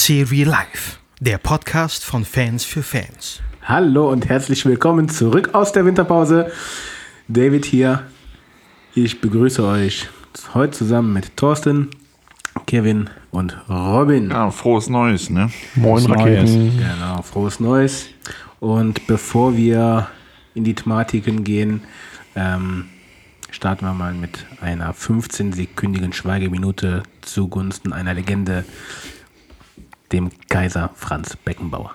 Serie Live, der Podcast von Fans für Fans. Hallo und herzlich willkommen zurück aus der Winterpause. David hier. Ich begrüße euch heute zusammen mit Thorsten, Kevin und Robin. Ja, frohes Neues, ne? Moin Raketen. Genau, frohes Neues. Und bevor wir in die Thematiken gehen, starten wir mal mit einer 15-sekündigen Schweigeminute zugunsten einer Legende, dem Kaiser Franz Beckenbauer.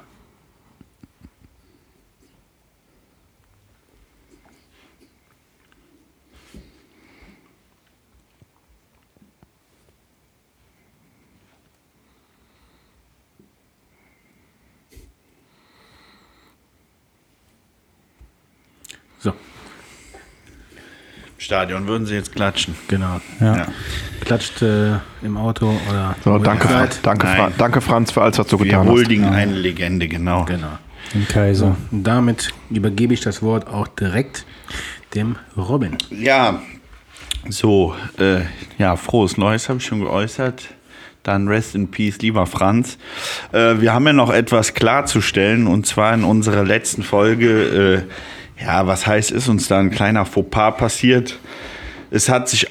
So. Stadion würden sie jetzt klatschen. Genau. Ja. Klatscht im Auto oder... So, wo ihr danke, seid. danke Franz für alles, was du Wir getan hast. huldigen eine Legende, genau. Genau. Den Kaiser. Und damit übergebe ich das Wort auch direkt dem Robin. Ja, so, frohes Neues habe ich schon geäußert. Dann Rest in Peace, lieber Franz. Wir haben ja noch etwas klarzustellen, und zwar in unserer letzten Folge, was heißt, ist uns da ein kleiner Fauxpas passiert. Es hat sich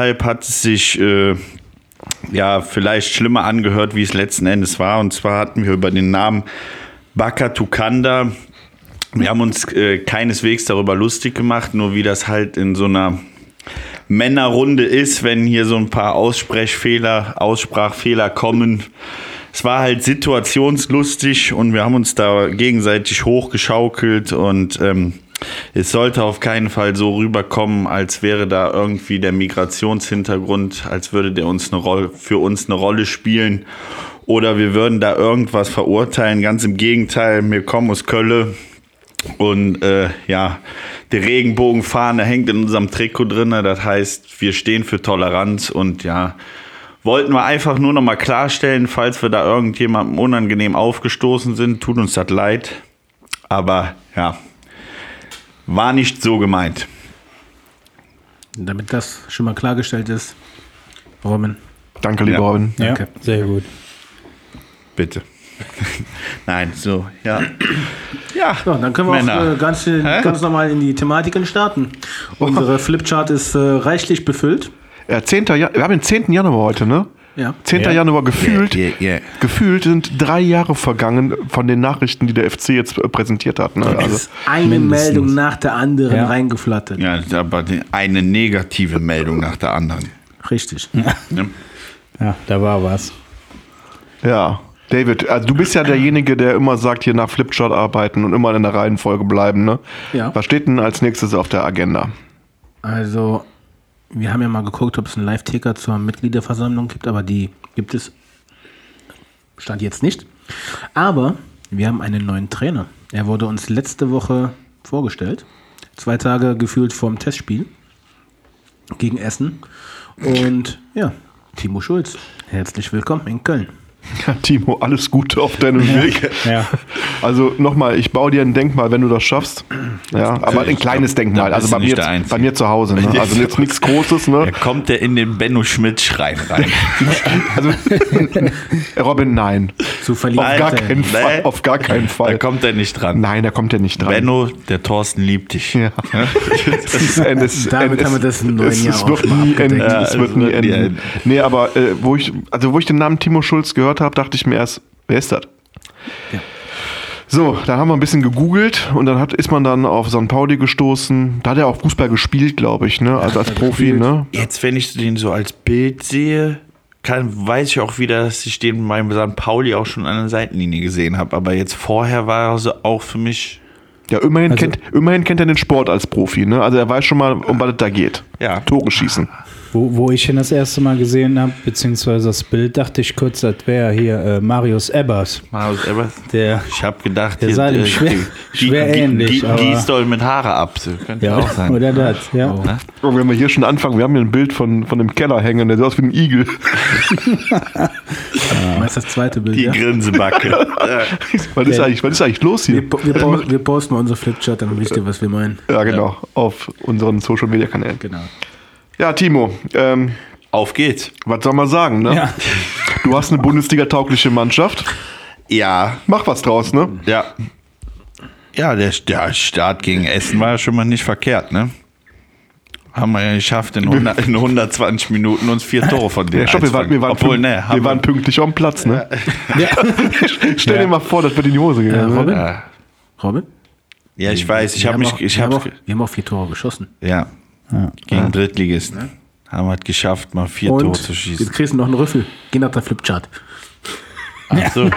vielleicht schlimmer angehört, wie es letzten Endes war. Und zwar hatten wir über den Namen Baka Tukanda, wir haben uns keineswegs darüber lustig gemacht, nur wie das halt in so einer Männerrunde ist, wenn hier so ein paar Aussprachfehler kommen. Es war halt situationslustig und wir haben uns da gegenseitig hochgeschaukelt und es sollte auf keinen Fall so rüberkommen, als wäre da irgendwie der Migrationshintergrund, als würde der für uns eine Rolle spielen oder wir würden da irgendwas verurteilen. Ganz im Gegenteil, wir kommen aus Köln und die Regenbogenfahne hängt in unserem Trikot drin. Das heißt, wir stehen für Toleranz und wollten wir einfach nur noch mal klarstellen, falls wir da irgendjemandem unangenehm aufgestoßen sind, tut uns das leid. Aber war nicht so gemeint. Damit das schon mal klargestellt ist, Robin. Danke, lieber Robin. Ja, Danke. sehr gut. Bitte. Nein, so, ja. Ja, So, dann können wir Männer. auch ganz normal in die Thematiken starten. Unsere Flipchart ist reichlich befüllt. Ja, wir haben den 10. Januar heute, ne? Ja. 10. Januar gefühlt. Yeah. Gefühlt sind 3 Jahre vergangen von den Nachrichten, die der FC jetzt präsentiert hat. Ne? Es Also, ist eine mindestens. Meldung nach der anderen Ja. reingeflattert. Ja, aber eine negative Meldung nach der anderen. Richtig. Ne? Ja, da war was. ja. David, also du bist ja derjenige, der immer sagt, hier nach Flipchart arbeiten und immer in der Reihenfolge bleiben, ne? Ja. Was steht denn als nächstes auf der Agenda? Also, wir haben ja mal geguckt, ob es einen Live-Ticker zur Mitgliederversammlung gibt, aber die gibt es Stand jetzt nicht. Aber wir haben einen neuen Trainer. Er wurde uns letzte Woche vorgestellt. 2 Tage gefühlt vorm Testspiel gegen Essen. Und ja, Timo Schulz. Herzlich willkommen in Köln. Ja, Timo, alles Gute auf deinem Weg. Ja. Also nochmal, ich baue dir ein Denkmal, wenn du das schaffst. Ja, aber ein kleines Denkmal. da Also bist du bei nicht der Einzige. mir zu Hause. Ne? Also jetzt nichts Großes. Ne? Da kommt der in den Benno Schmidt-Schrein rein. Also Robin, nein. Zu verlieben. Auf gar Alter, keinen Fall. nee. Auf gar keinen Da Fall. kommt er nicht dran. Nein, da kommt er nicht dran. Benno, der Thorsten liebt dich. Ja. Damit haben wir das im neuen Jahr Es auch wird mal nie abgedeckt. enden. Ja, Es wird nie enden. Nee, aber wo ich den Namen Timo Schulz gehört habe, dachte ich mir erst, wer ist das? Ja. So, da haben wir ein bisschen gegoogelt und dann ist man dann auf St. Pauli gestoßen. Da hat er auch Fußball gespielt, glaube ich, ne? Also als Profi, ne? Jetzt, wenn ich den so als Bild sehe, weiß ich auch wieder, dass ich den beim St. Pauli auch schon an der Seitenlinie gesehen habe. Aber jetzt vorher war er so auch für mich. Ja, immerhin Also- kennt er den Sport als Profi, ne? Also er weiß schon mal, um was es da geht. Ja. Tore schießen. Wo ich ihn das erste Mal gesehen habe, beziehungsweise das Bild, dachte ich kurz, das wäre hier Marius Ebbers. Der, Ich habe gedacht, Der sah dem schwer ähnlich, aber- Gieß doch mit Haare ab. So könnte ja, auch sein. oder das, ja. Oh. Und wenn wir hier schon anfangen, wir haben hier ein Bild von dem Keller hängen, der sieht aus wie ein Igel. Was ist das zweite Bild? Die Ja? Grinsebacke. Was ist eigentlich los hier? Wir posten mal unsere Flipchart, dann wisst ihr, was wir meinen. Ja, genau. Auf unseren Social Media Kanälen. Genau. Ja, Timo, Auf geht's. was soll man sagen, ne? Ja. Du hast eine Bundesliga-taugliche Mannschaft. Ja. Mach was draus, ne? Ja. Ja, der Start gegen Essen war ja schon mal nicht verkehrt, ne? Haben wir ja geschafft, in 120 Minuten uns 4 Tore von denen einzufangen. Wir waren pünktlich am Platz, ne? Ja. Stell dir mal vor, das wird in die Hose gegangen. Robin? Ja, ich weiß. Wir haben auch 4 Tore geschossen. Ja. Gegen Drittligisten. Ja. Haben wir es geschafft, mal 4 Tore zu schießen. Jetzt kriegst du noch einen Rüffel. Geh nach der Flipchart. Ach so.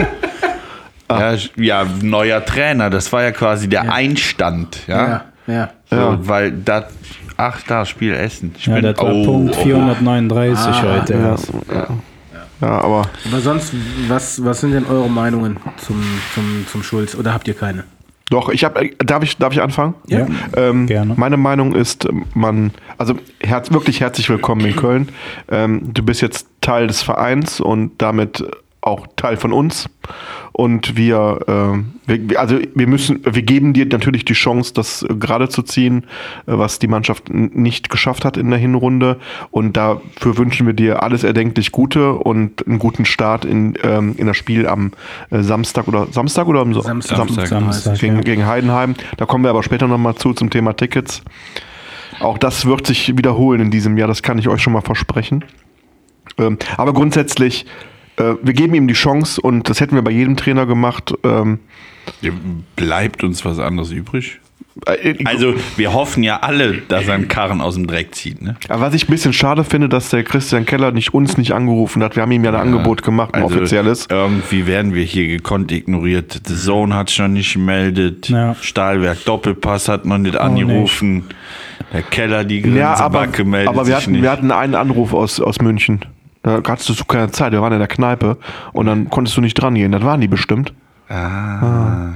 Ja, neuer Trainer. Das war ja quasi der Einstand. Ja. So, weil das... Ach, da, Spiel Essen. Das war Punkt 439 heute erst. Ja, aber sonst, was sind denn eure Meinungen zum Schulz? Oder habt ihr keine? Doch, darf ich anfangen? Ja, gerne. Meine Meinung ist, wirklich herzlich willkommen in Köln. Du bist jetzt Teil des Vereins und damit auch Teil von uns. Und wir geben dir natürlich die Chance, das gerade zu ziehen, was die Mannschaft nicht geschafft hat in der Hinrunde. Und dafür wünschen wir dir alles erdenklich Gute und einen guten Start in das Spiel am Samstag oder am Samstag gegen Heidenheim. Da kommen wir aber später nochmal zum Thema Tickets. Auch das wird sich wiederholen in diesem Jahr, das kann ich euch schon mal versprechen. Aber grundsätzlich, wir geben ihm die Chance und das hätten wir bei jedem Trainer gemacht. Bleibt uns was anderes übrig? Also wir hoffen ja alle, dass er einen Karren aus dem Dreck zieht. Ne? Aber was ich ein bisschen schade finde, dass der Christian Keller uns nicht angerufen hat. Wir haben ihm ja ein Angebot gemacht, ein offizielles. Irgendwie werden wir hier gekonnt ignoriert. The Zone hat schon nicht gemeldet. Ja. Stahlwerk Doppelpass hat noch nicht angerufen. Nicht. Der Keller, die Backe meldet aber sich nicht. Wir hatten einen Anruf aus München. Da hattest du keine Zeit, wir waren in der Kneipe und dann konntest du nicht dran gehen. Das waren die bestimmt. Ja,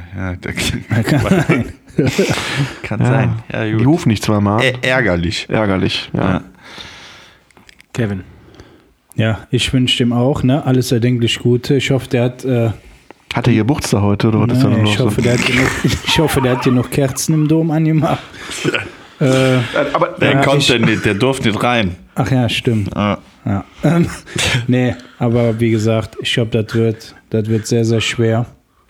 kann sein. Ja, gut. Die rufen nicht zweimal. Ärgerlich, ja. Kevin. Ja, ich wünsche dem auch, ne? Alles erdenklich Gute. Ich hoffe, der hat... Hat er Geburtstag heute? Oder was ist ich hoffe, der hat hier noch Kerzen im Dom angemacht. Aber der konnte nicht, der durfte nicht rein. Ach ja, stimmt. Ja. Nee, aber wie gesagt, ich glaube, das wird sehr, sehr schwer.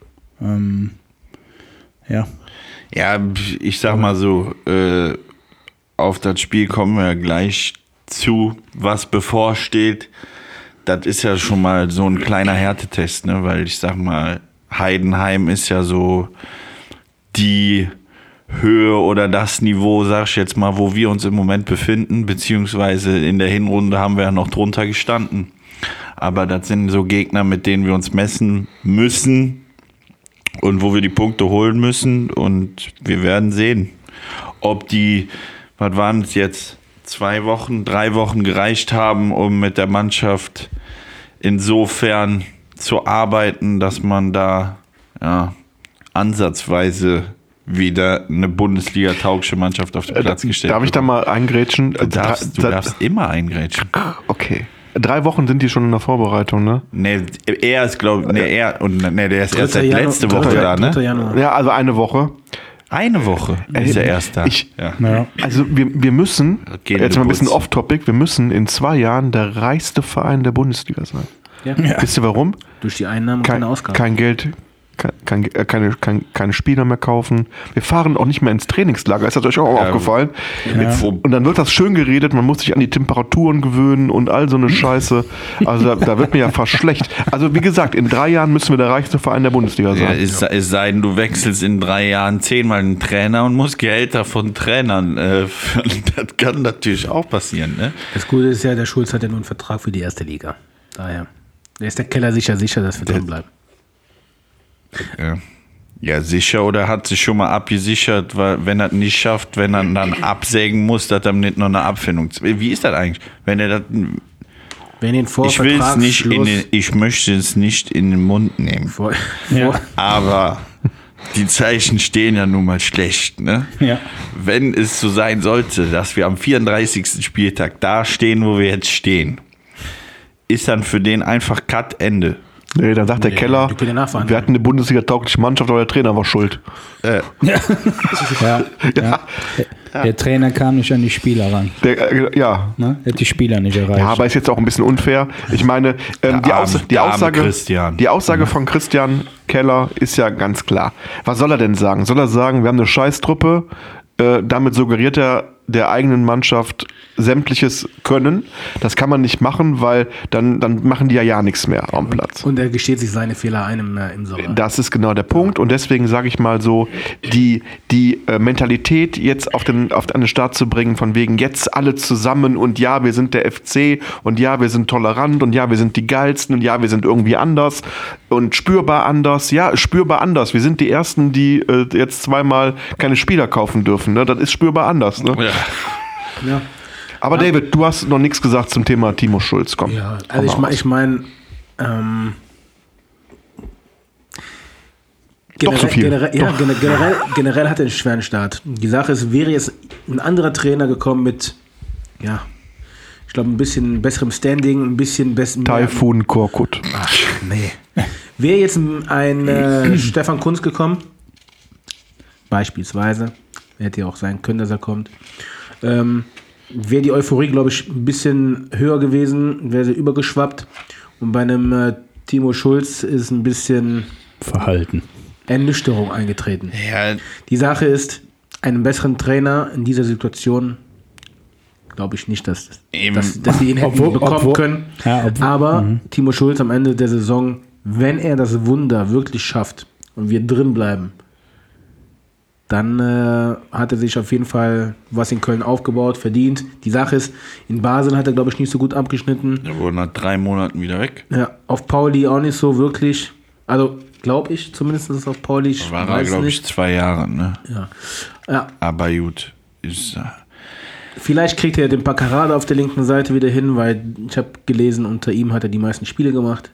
Ja. Ja, ich sag mal so, auf das Spiel kommen wir gleich zu, was bevorsteht. Das ist ja schon mal so ein kleiner Härtetest, ne? Weil ich sag mal, Heidenheim ist ja so die Höhe oder das Niveau, sag ich jetzt mal, wo wir uns im Moment befinden, beziehungsweise in der Hinrunde haben wir ja noch drunter gestanden. Aber das sind so Gegner, mit denen wir uns messen müssen und wo wir die Punkte holen müssen und wir werden sehen, ob die, was waren es jetzt, 3 Wochen gereicht haben, um mit der Mannschaft insofern zu arbeiten, dass man da ansatzweise wieder eine Bundesliga-taugliche Mannschaft auf den Platz gestellt hat. Darf ich da mal eingrätschen? Du darfst immer eingrätschen. Okay. 3 Wochen sind die schon in der Vorbereitung, ne? Nee, der ist erst seit letzte Woche da, ne? Ja, also eine Woche. Eine Woche ist er erst da. Also wir müssen, jetzt mal ein bisschen off-topic, wir müssen in 2 Jahren der reichste Verein der Bundesliga sein. Ja. Wisst ihr warum? Durch die Einnahmen und keine Ausgaben. Kein Geld, keine Spieler mehr kaufen. Wir fahren auch nicht mehr ins Trainingslager. Ist das euch auch aufgefallen? Ja. Und dann wird das schön geredet, man muss sich an die Temperaturen gewöhnen und all so eine Scheiße. Also da wird mir ja fast schlecht. Also wie gesagt, in 3 Jahren müssen wir der reichste Verein der Bundesliga sein. Ja, es sei denn, du wechselst in 3 Jahren 10-mal einen Trainer und musst Gehälter von Trainern das kann natürlich auch passieren. Ne? Das Gute ist ja, der Schulz hat ja nur einen Vertrag für die erste Liga. Daher ist der Keller sicher, dass wir drin bleiben. Ja, sicher, oder hat sich schon mal abgesichert, weil wenn er es nicht schafft, wenn er dann absägen muss, dass er nicht noch eine Abfindung. Wie ist das eigentlich? Wenn er das. Ich möchte es nicht in den Mund nehmen. Aber die Zeichen stehen ja nun mal schlecht, ne? Ja. Wenn es so sein sollte, dass wir am 34. Spieltag da stehen, wo wir jetzt stehen, ist dann für den einfach Cut, Ende. Nee, dann sagt der Keller, die können ja nachverhandeln. wir hatten eine Bundesliga-taugliche Mannschaft, aber der Trainer war schuld. Ja. Der Trainer kam nicht an die Spieler ran. Ja. Ne? Hat die Spieler nicht erreicht. Ja, aber ist jetzt auch ein bisschen unfair. Ich meine, die Aussage von Christian Keller ist ja ganz klar. Was soll er denn sagen? Soll er sagen, wir haben eine Scheißtruppe, damit suggeriert er der eigenen Mannschaft sämtliches Können. Das kann man nicht machen, weil dann machen die ja nichts mehr am Platz. Und er gesteht sich seine Fehler einem im Sommer. Das ist genau der Punkt. Und deswegen sage ich mal so, die Mentalität jetzt auf den Start zu bringen, von wegen jetzt alle zusammen und ja, wir sind der FC und ja, wir sind tolerant und ja, wir sind die Geilsten und ja, wir sind irgendwie anders und spürbar anders. Ja, spürbar anders. Wir sind die Ersten, die jetzt zweimal keine Spieler kaufen dürfen. Ne? Das ist spürbar anders. Ne? Ja. Aber David, du hast noch nichts gesagt zum Thema Timo Schulz. Komm. Ja, also ich meine, doch zu viel. Generell hat er einen schweren Start. Die Sache ist, wäre jetzt ein anderer Trainer gekommen mit, ja, ich glaube, ein bisschen besserem Standing, ein bisschen besserem... Taifun Korkut. Ach, nee. Wäre jetzt ein Stefan Kunz gekommen, beispielsweise, hätte ja auch sein können, dass er kommt, wäre die Euphorie, glaube ich, ein bisschen höher gewesen, wäre sie übergeschwappt. Und bei einem Timo Schulz ist ein bisschen Verhalten. Ernüchterung eingetreten. Ja. Die Sache ist, einen besseren Trainer in dieser Situation glaube ich nicht, dass sie ihn hätten bekommen können. Ja, aber Timo Schulz am Ende der Saison, wenn er das Wunder wirklich schafft und wir drin bleiben, dann hat er sich auf jeden Fall was in Köln aufgebaut, verdient. Die Sache ist, in Basel hat er, glaube ich, nicht so gut abgeschnitten. Der wurde nach 3 Monaten wieder weg. Ja, auf Pauli auch nicht so wirklich. Also, glaube ich, zumindest auf Pauli. Ich war er, glaube ich, 2 Jahre, ne? Ja. Aber gut. Vielleicht kriegt er den Paccarada auf der linken Seite wieder hin, weil ich habe gelesen, unter ihm hat er die meisten Spiele gemacht.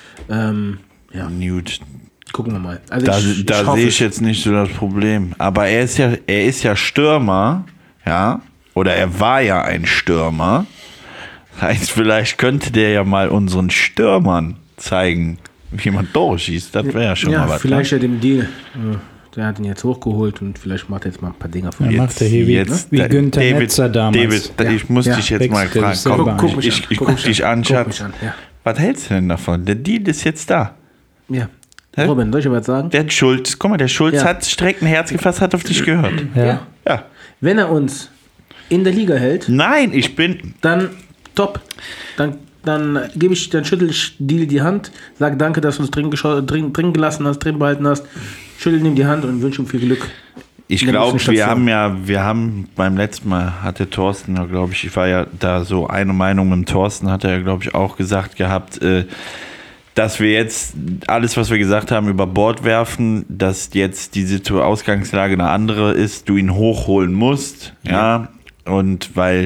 Newt. Gucken wir mal. Also da sehe ich jetzt nicht so das Problem. Aber er ist ja Stürmer, ja, oder er war ja ein Stürmer. Das heißt, vielleicht könnte der ja mal unseren Stürmern zeigen, wie man Tore schießt. Das wäre ja schon mal was. Vielleicht ja dem Deal. Der hat ihn jetzt hochgeholt und vielleicht macht er jetzt mal ein paar Dinger von ihm. Macht er hier wie Günther Netzer damals. David, ich muss dich jetzt mal fragen. Komm, ich guck dich an, Schatz. Was hältst du denn davon? Der Deal ist jetzt da. Ja. Robin, soll ich was sagen? Der Schulz, guck mal, der Schulz hat direkt ein Herz gefasst, hat auf dich gehört. Ja. Wenn er uns in der Liga hält. Nein, dann top. Dann schüttel ich dir die Hand, sag danke, dass du uns drin gelassen hast, drin behalten hast. Schüttel ihm die Hand und wünsche ihm viel Glück. Ich glaube, wir haben beim letzten Mal, hatte Thorsten, glaube ich war ja da so eine Meinung mit dem Thorsten, hat er, glaube ich, auch gesagt gehabt, dass wir jetzt alles, was wir gesagt haben, über Bord werfen, dass jetzt die Ausgangslage eine andere ist, du ihn hochholen musst, ja, und weil,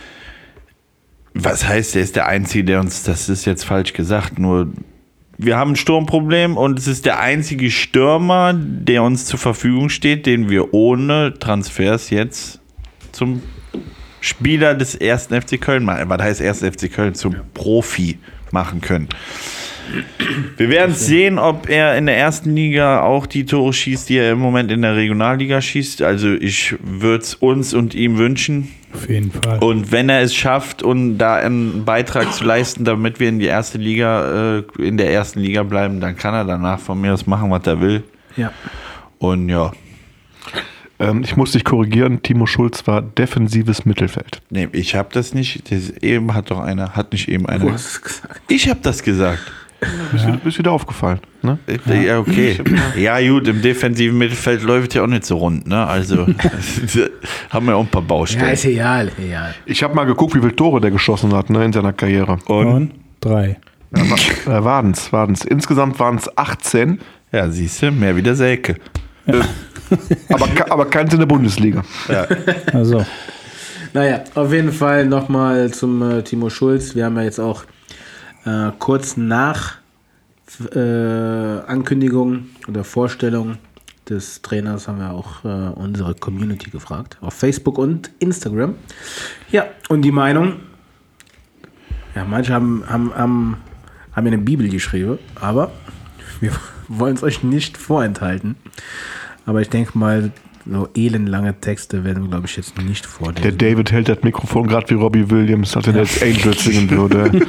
was heißt, er ist der Einzige, der uns, das ist jetzt falsch gesagt, nur wir haben ein Sturmproblem und es ist der einzige Stürmer, der uns zur Verfügung steht, den wir ohne Transfers jetzt zum Spieler des 1. FC Köln machen, was heißt 1. FC Köln, zum Profi machen können. Wir werden sehen, ob er in der ersten Liga auch die Tore schießt, die er im Moment in der Regionalliga schießt. Also ich würde es uns und ihm wünschen. Auf jeden Fall. Und wenn er es schafft, und da einen Beitrag zu leisten, damit wir in der ersten Liga bleiben, dann kann er danach von mir aus machen, was er will. Ja. Und ja. Ich muss dich korrigieren, Timo Schulz war defensives Mittelfeld. Nee, ich habe das nicht. Hat nicht eben einer. Du hast es gesagt. Ich habe das gesagt. Ist wieder aufgefallen. Ne? Ja, okay. Ja, gut, im defensiven Mittelfeld läuft ja auch nicht so rund. Ne? Also haben wir auch ein paar Baustellen. Ja, ist egal. Ich habe mal geguckt, wie viele Tore der geschossen hat, ne, in seiner Karriere. Und 3. Waren's. Insgesamt waren es 18. Ja, siehst du, mehr wie der Selke. Aber keins in der Bundesliga. Ja. Also. Naja, auf jeden Fall nochmal zum Timo Schulz. Wir haben ja jetzt auch kurz nach Ankündigung oder Vorstellung des Trainers haben wir auch unsere Community gefragt. Auf Facebook und Instagram. Ja, und die Meinung, ja, manche haben haben wir eine Bibel geschrieben, aber wir wollen es euch nicht vorenthalten. Aber ich denke mal, so elendlange Texte werden wir, glaube ich, jetzt nicht vorlesen. Der David hält das Mikrofon gerade wie Robbie Williams, als er jetzt Angels singen würde.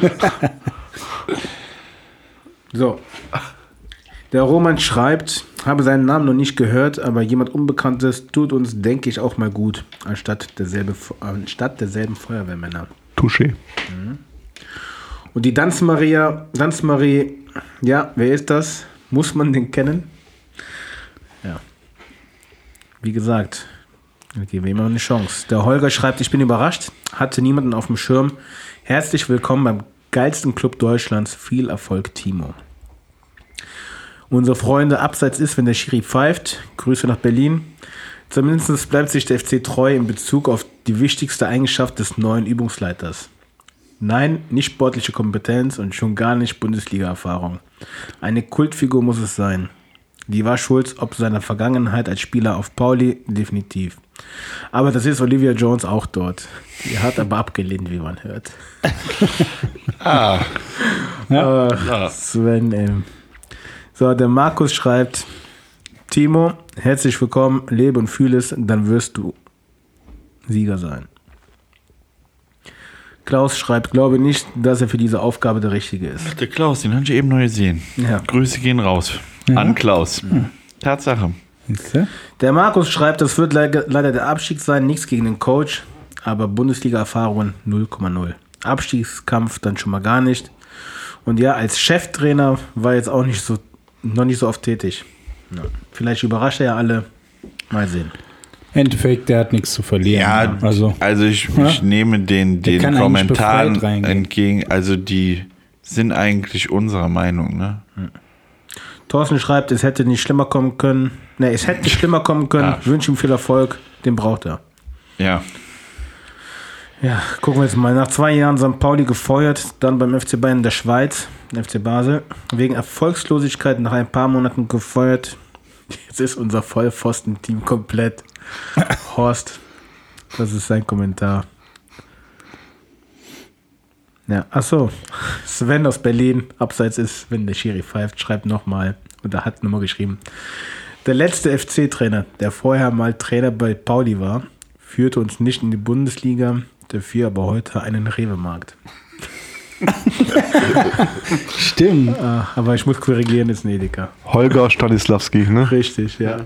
So. Der Roman schreibt, habe seinen Namen noch nicht gehört, aber jemand Unbekanntes tut uns, denke ich, auch mal gut, anstatt derselben Feuerwehrmänner. Touché. Und die Danzmarie, ja, wer ist das? Muss man den kennen? Ja. Wie gesagt, dann geben wir ihm eine Chance. Der Holger schreibt, ich bin überrascht, hatte niemanden auf dem Schirm. Herzlich willkommen beim geilsten Club Deutschlands. Viel Erfolg, Timo. Unsere Freunde, abseits ist, wenn der Schiri pfeift. Grüße nach Berlin. Zumindest bleibt sich der FC treu in Bezug auf die wichtigste Eigenschaft des neuen Übungsleiters. Nein, nicht sportliche Kompetenz und schon gar nicht Bundesliga-Erfahrung. Eine Kultfigur muss es sein. Die war schuld, ob seiner Vergangenheit als Spieler auf Pauli, definitiv. Aber das ist Olivia Jones auch dort. Die hat aber abgelehnt, wie man hört. Sven, So, der Markus schreibt, Timo, herzlich willkommen, lebe und fühle es, dann wirst du Sieger sein. Klaus schreibt, glaube nicht, dass er für diese Aufgabe der Richtige ist. Der Klaus, den habe ich eben neu gesehen. Ja. Grüße gehen raus. An Klaus. Tatsache. Der Markus schreibt, das wird leider der Abstieg sein, nichts gegen den Coach, aber Bundesliga-Erfahrungen 0,0. Abstiegskampf dann schon mal gar nicht. Und ja, als Cheftrainer war jetzt auch noch nicht so oft tätig. Ja. Vielleicht überrascht er ja alle. Mal sehen. Endeffekt, der hat nichts zu verlieren. Ja, also ich nehme den Kommentaren entgegen. Also die sind eigentlich unserer Meinung. Ne? Thorsten schreibt, es hätte nicht schlimmer kommen können. Ne, es hätte nicht schlimmer kommen können. Ja. Wünsche ihm viel Erfolg. Den braucht er. Ja. Ja, gucken wir jetzt mal. Nach 2 Jahren St. Pauli gefeuert, dann beim FC Bayern in der Schweiz, FC Basel. Wegen Erfolgslosigkeit nach ein paar Monaten gefeuert. Jetzt ist unser Vollpfosten-Team komplett. Horst, das ist sein Kommentar. Ja, achso. Sven aus Berlin, abseits ist, wenn der Schiri pfeift, schreibt nochmal. Und er hat nochmal geschrieben. Der letzte FC-Trainer, der vorher mal Trainer bei Pauli war, führte uns nicht in die Bundesliga, dafür aber heute einen Rewe-Markt. Stimmt. Aber ich muss korrigieren, ist ein Edeka. Holger Stanislawski, ne? Richtig, ja.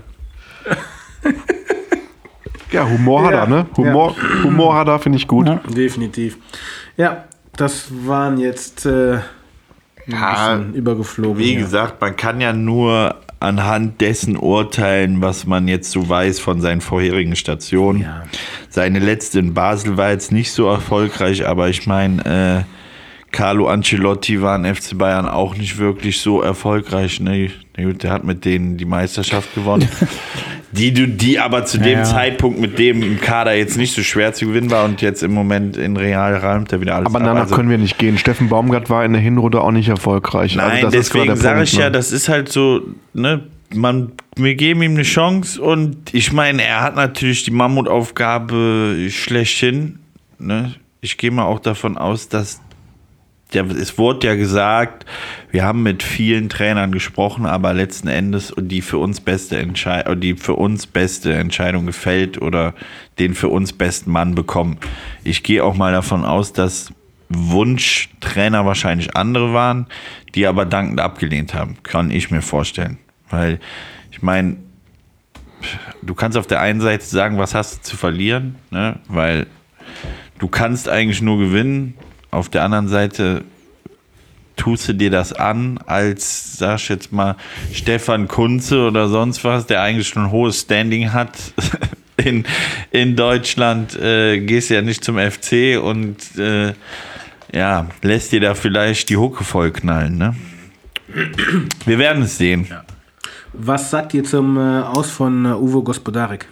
Ja, Humor hat er, ne? Humor hat er, finde ich gut. Ja, definitiv. Ja, das waren jetzt übergeflogen. Wie gesagt, man kann ja nur anhand dessen urteilen, was man jetzt so weiß von seinen vorherigen Stationen. Ja. Seine letzte in Basel war jetzt nicht so erfolgreich, aber ich meine, Carlo Ancelotti war in FC Bayern auch nicht wirklich so erfolgreich. Ne? Der hat mit denen die Meisterschaft gewonnen. die aber zu dem Zeitpunkt mit dem im Kader jetzt nicht so schwer zu gewinnen war und jetzt im Moment in Real räumt er wieder alles ab. Aber danach können wir nicht gehen. Steffen Baumgart war in der Hinrunde auch nicht erfolgreich. Nein, also deswegen sage ich ja, das ist halt so, ne, wir geben ihm eine Chance und ich meine, er hat natürlich die Mammutaufgabe schlechthin. Ne? Ich gehe mal auch davon aus, dass es wurde ja gesagt, wir haben mit vielen Trainern gesprochen, aber letzten Endes die für uns beste Entscheidung gefällt oder den für uns besten Mann bekommen. Ich gehe auch mal davon aus, dass Wunschtrainer wahrscheinlich andere waren, die aber dankend abgelehnt haben. Kann ich mir vorstellen. Weil, ich meine, du kannst auf der einen Seite sagen, was hast du zu verlieren, ne? Weil du kannst eigentlich nur gewinnen. Auf der anderen Seite tust du dir das an, als, sag ich jetzt mal, Stefan Kunze oder sonst was, der eigentlich schon ein hohes Standing hat in Deutschland, gehst ja nicht zum FC und lässt dir da vielleicht die Hucke vollknallen. Ne? Wir werden es sehen. Ja. Was sagt ihr zum Aus von Uwe Gospodarik?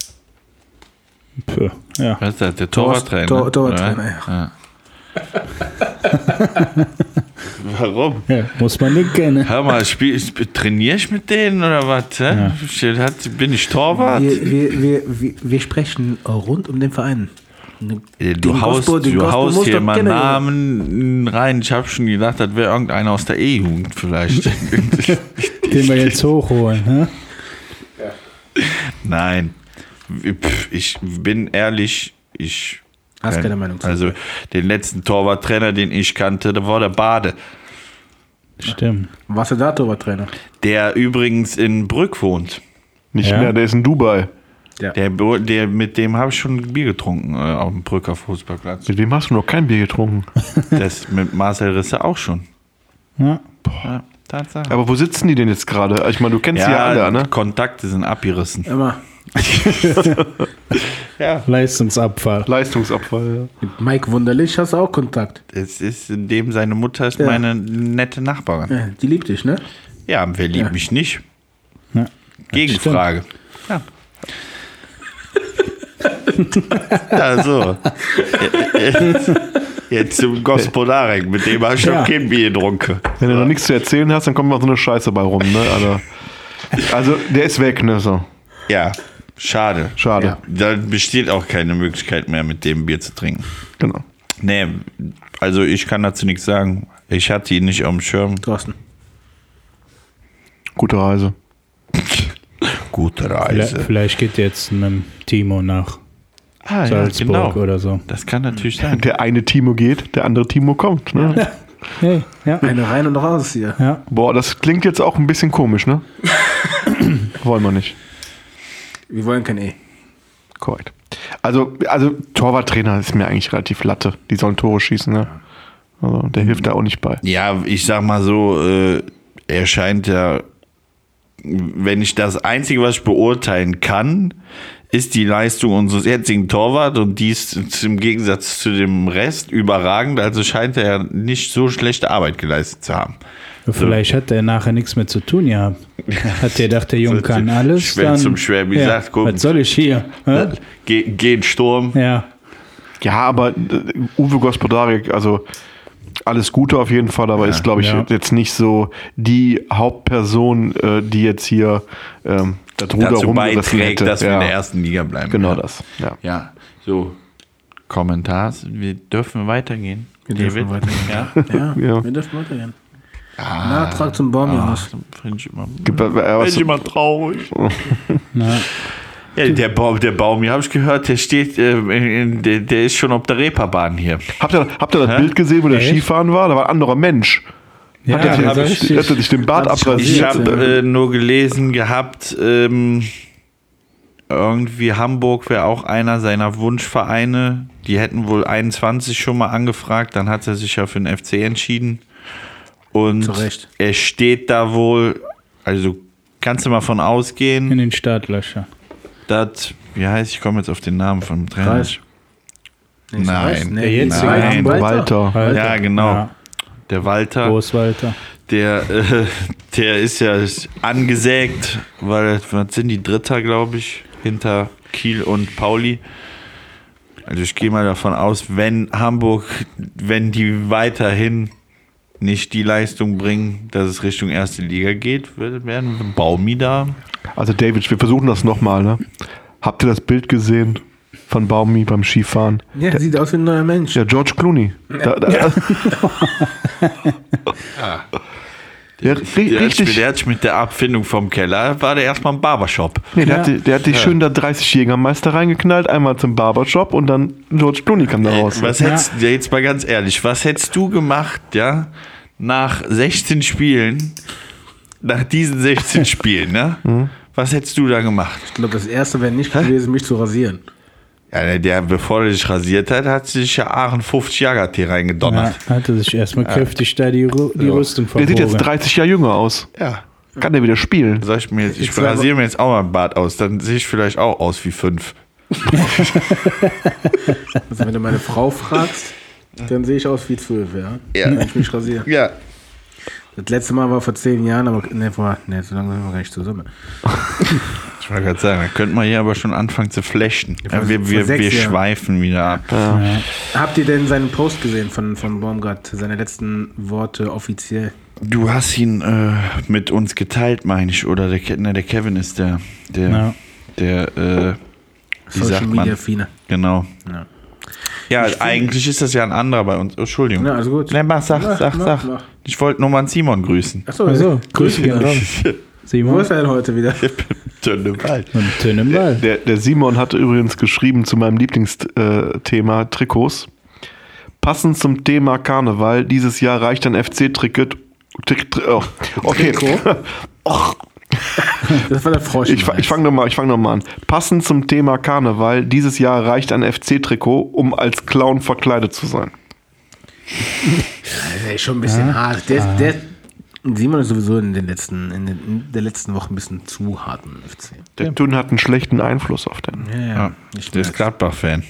Ja. Was ist das, der Torwarttrainer? Torwarttrainer, ja. Warum? Ja, muss man nicht kennen. Hör mal, trainiere ich mit denen oder was? Ja. Bin ich Torwart? Wir sprechen rund um den Verein. Du haust hier mal Namen rein. Ich habe schon gedacht, das wäre irgendeiner aus der E-Jugend vielleicht. Den wir jetzt hochholen, ne? Nein. Ich bin ehrlich, Hast keine Meinung zu. Also den letzten Torwarttrainer, den ich kannte, der war der Bade. Stimmt. Warst du da Torwarttrainer? Der übrigens in Brück wohnt. Nicht mehr, der ist in Dubai. Ja. Der, mit dem habe ich schon ein Bier getrunken auf dem Brücker Fußballplatz. Mit wem hast du noch kein Bier getrunken? Das mit Marcel Risse auch schon. Ja. Ja, Tatsache. Aber wo sitzen die denn jetzt gerade? Ich meine, du kennst sie ja alle, ne? Kontakte sind abgerissen. Immer. Ja. Leistungsabfall. Leistungsabfall, ja. Mit Mike Wunderlich hast du auch Kontakt. Es ist, in dem seine Mutter ist meine nette Nachbarin. Ja, die liebt dich, ne? Ja, wer liebt mich nicht? Ja. Gegenfrage. Ja. Also, jetzt zum Gospodarek, mit dem habe ich schon kein Bier getrunken. Wenn du noch nichts zu erzählen hast, dann kommt noch so eine Scheiße bei rum, ne? Also der ist weg, ne? So. Ja, schade. Schade. Ja. Da besteht auch keine Möglichkeit mehr, mit dem Bier zu trinken. Genau. Nee, also ich kann dazu nichts sagen. Ich hatte ihn nicht auf dem Schirm. Thorsten. Gute Reise. Gute Reise. Vielleicht geht jetzt mit dem Timo nach Ah, ja, Salzburg genau. oder so. Das kann natürlich sein. Der eine Timo geht, der andere Timo kommt, ne? Hey, ja. Eine rein und raus hier. Ja. Boah, das klingt jetzt auch ein bisschen komisch, ne? Wollen wir nicht. Wir wollen kein E. Korrekt. Also Torwarttrainer ist mir eigentlich relativ Latte. Die sollen Tore schießen, ne? Also, der hilft da auch nicht bei. Ja, ich sag mal so, er scheint ja, wenn ich das Einzige, was ich beurteilen kann, ist die Leistung unseres jetzigen Torwarts und die ist im Gegensatz zu dem Rest überragend. Also scheint er ja nicht so schlechte Arbeit geleistet zu haben. Vielleicht hat er nachher nichts mehr zu tun gehabt. Hat der gedacht, der Junge kann alles. Schwer zum Schwäbi sagt, guck, was soll ich hier? Hä? Geh in Sturm. Ja. Ja, aber Uwe Gospodarek, also alles Gute auf jeden Fall, aber ist, glaube ich, jetzt nicht so die Hauptperson, die jetzt hier das Ruder Dazu rumgerissen beiträgt, hätte. dass wir in der ersten Liga bleiben. Genau ja. das. Ja. Ja, so. Kommentars. Wir dürfen weitergehen. Wir dürfen David? weitergehen. Ja. Ja, wir dürfen weitergehen. Nachtrag zum Baumhaus. Finde ich immer, Was, immer traurig. Na, Ja, der Baum, hier habe ich gehört, der steht, der ist schon auf der Reeperbahn hier. habt ihr das Bild gesehen, wo der Echt? Skifahren war? Da war ein anderer Mensch. ja, Hat er das sich den Bart Hat sich abrasiert? Ich habe nur gelesen gehabt, irgendwie Hamburg wäre auch einer seiner Wunschvereine. Die hätten wohl 21 schon mal angefragt, dann hat er sich ja für den FC entschieden. Und Zu Recht. er steht da wohl, also kannst du mal von ausgehen, in den Startlöcher. dass, wie heißt, ich komme jetzt auf den Namen von dem Trainer. Reis. Nein. Der jetzige Nein. Walter. Ja, genau. Ja, Der Walter. Großwalter. Der ist ja angesägt, weil, was sind die Dritter, glaube ich, hinter Kiel und Pauli. Also ich gehe mal davon aus, wenn die weiterhin nicht die Leistung bringen, dass es Richtung erste Liga geht, werden Baumi da. Also David, wir versuchen das nochmal, ne? Habt ihr das Bild gesehen von Baumi beim Skifahren? Ja, sieht aus wie ein neuer Mensch. Ja, George Clooney. Der richtig. Der hat sich mit der Abfindung vom Keller, war der erstmal im Barbershop. Nee, der hat dich schön da 30 Jägermeister reingeknallt, einmal zum Barbershop und dann George Clooney kam da raus. Was hättest du, jetzt mal ganz ehrlich, was hättest du gemacht, ja, nach 16 Spielen, nach diesen 16 Spielen, ne? Was hättest du da gemacht? Ich glaube, das erste wäre nicht gewesen, mich zu rasieren. Ja, bevor er sich rasiert hat sich ja Aachen 50 Jagd reingedonnert. Ja, hatte sich erstmal kräftig da die Rüstung Der sieht jetzt verbogen. 30 Jahre jünger aus. Ja. Kann der wieder spielen? Sag ich mir jetzt, ich rasiere mir jetzt auch mal ein Bart aus, dann sehe ich vielleicht auch aus wie 5. Also wenn du meine Frau fragst, dann sehe ich aus wie 12, ja? Ja. Wenn ich mich rasiere. Ja. Das letzte Mal war vor 10 Jahren, aber so lange sind wir gar nicht zusammen. Ich wollte gerade sagen, da könnte man hier aber schon anfangen zu flechten. Ja, wir vor 6 Jahren. schweifen wieder ab. Habt ihr denn seinen Post gesehen von Baumgart? Seine letzten Worte offiziell? Du hast ihn mit uns geteilt, meine ich, oder der Kevin ist der wie Social sagt Media man? Fine. Genau. Ja. Ja, eigentlich ist das ja ein anderer bei uns. Oh, Entschuldigung. Ja, also gut. Nee, sag. Mach. Ich wollte nur mal einen Simon grüßen. Achso, Grüße gehen raus. Wo Simon. ist er denn heute wieder? Tönnemwald. Und Tönemball. Der Simon hat übrigens geschrieben zu meinem Lieblingsthema Trikots. Passend zum Thema Karneval, dieses Jahr reicht ein FC-Ticket. Oh, okay. Das war der Frosch. Ich fang noch mal an. Passend zum Thema Karneval, dieses Jahr reicht ein FC-Trikot, um als Clown verkleidet zu sein. Der ist schon ein bisschen hart. Der Simon ist sowieso in der letzten Woche ein bisschen zu hart im FC. Der Tön hat einen schlechten Einfluss auf den. Ja, der ist Gladbach-Fan.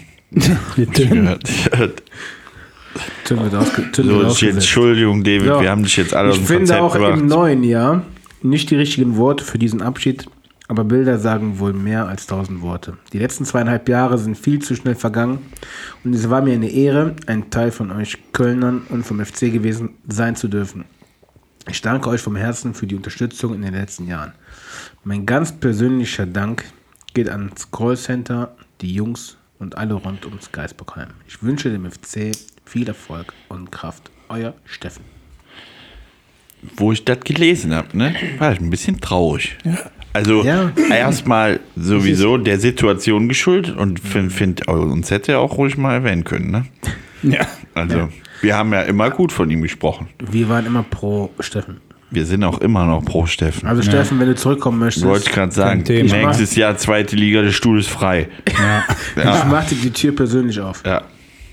Entschuldigung, David, So. wir haben dich jetzt alle aus Ich dem finde Konzept auch gebracht. im neuen Jahr nicht die richtigen Worte für diesen Abschied, aber Bilder sagen wohl mehr als 1000 Worte. Die letzten 2,5 Jahre sind viel zu schnell vergangen und es war mir eine Ehre, ein Teil von euch Kölnern und vom FC gewesen sein zu dürfen. Ich danke euch vom Herzen für die Unterstützung in den letzten Jahren. Mein ganz persönlicher Dank geht ans Callcenter, die Jungs und alle rund ums Geisbockheim. Ich wünsche dem FC viel Erfolg und Kraft. Euer Steffen. Wo ich das gelesen habe, ne, war ich ein bisschen traurig. Ja. Also Ja. erstmal sowieso der Situation geschuldet und finde, uns hätte er auch ruhig mal erwähnen können. Ne? Ja. Also wir haben ja immer gut von ihm gesprochen. Wir waren immer pro Steffen. Wir sind auch immer noch pro Steffen. Also Steffen, wenn du zurückkommen möchtest, Wollte ich gerade sagen, Kein Thema. nächstes Jahr 2. Liga, der Stuhl ist frei. ich mach dir die Tür persönlich auf. Ja,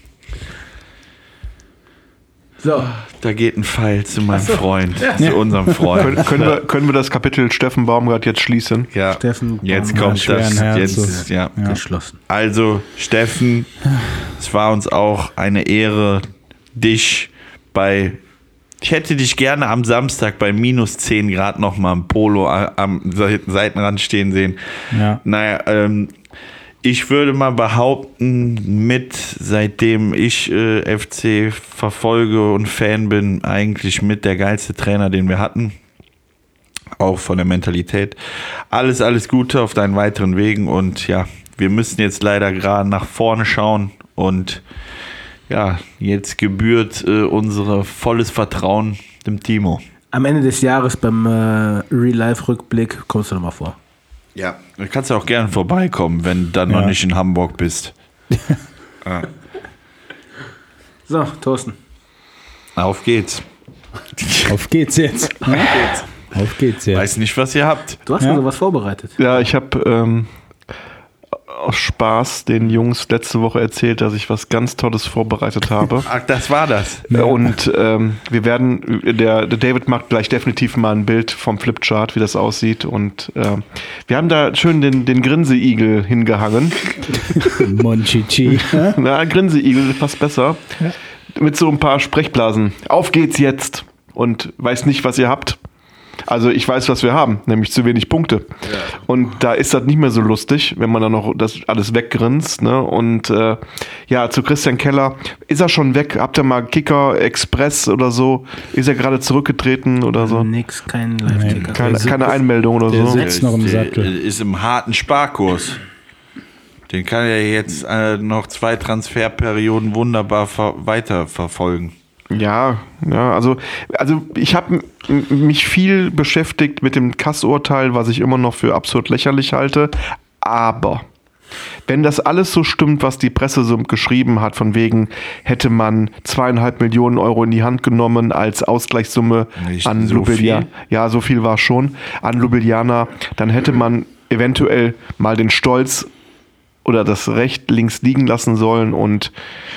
So, da geht ein Pfeil zu meinem Freund, zu unserem Freund. Können wir das Kapitel Steffen Baumgart jetzt schließen? Ja, Steffen jetzt Baumgart, kommt das. schweren Herzens. Jetzt, ja. geschlossen. Also, Steffen, es war uns auch eine Ehre, dich ich hätte dich gerne am Samstag bei minus 10 Grad nochmal im Polo am Seitenrand stehen sehen. Ja. Naja, ich würde mal behaupten, seitdem ich FC verfolge und Fan bin, eigentlich mit der geilste Trainer, den wir hatten. Auch von der Mentalität. Alles Gute auf deinen weiteren Wegen und ja, wir müssen jetzt leider gerade nach vorne schauen und ja, jetzt gebührt unser volles Vertrauen dem Timo. Am Ende des Jahres beim Real-Life-Rückblick kommst du nochmal vor. Ja, du kannst auch gerne vorbeikommen, wenn du dann noch nicht in Hamburg bist. So, Thorsten. Auf geht's. Auf geht's jetzt. Auf geht's jetzt. Weiß nicht, was ihr habt. Du hast mir sowas vorbereitet. Ja, ich habe aus Spaß den Jungs letzte Woche erzählt, dass ich was ganz Tolles vorbereitet habe. Ach, das war das. Und wir werden, der David macht gleich definitiv mal ein Bild vom Flipchart, wie das aussieht. Und wir haben da schön den Grinseigel hingehangen. Monchichi. Na, Grinseigel passt besser. Ja. Mit so ein paar Sprechblasen. Auf geht's jetzt. Und weiß nicht, was ihr habt. Also ich weiß, was wir haben, nämlich zu wenig Punkte. Ja. Und da ist das nicht mehr so lustig, wenn man dann noch das alles weggrinst. Ne? Und ja, zu Christian Keller, ist er schon weg? Habt ihr mal Kicker Express oder so? Ist er gerade zurückgetreten oder so? Nix, kein Live-Ticker. Keine Einmeldung oder so? Sitzt noch im Sattel. Ist im harten Sparkurs. Den kann er jetzt noch 2 Transferperioden wunderbar weiterverfolgen. Ja, also ich habe mich viel beschäftigt mit dem Kassurteil, was ich immer noch für absurd lächerlich halte. Aber wenn das alles so stimmt, was die Presse so geschrieben hat, von wegen hätte man 2,5 Millionen Euro in die Hand genommen als Ausgleichssumme nicht an so Ljubljana. viel. Ja, so viel war schon. An Ljubljana, dann hätte man eventuell mal den Stolz oder das Recht links liegen lassen sollen und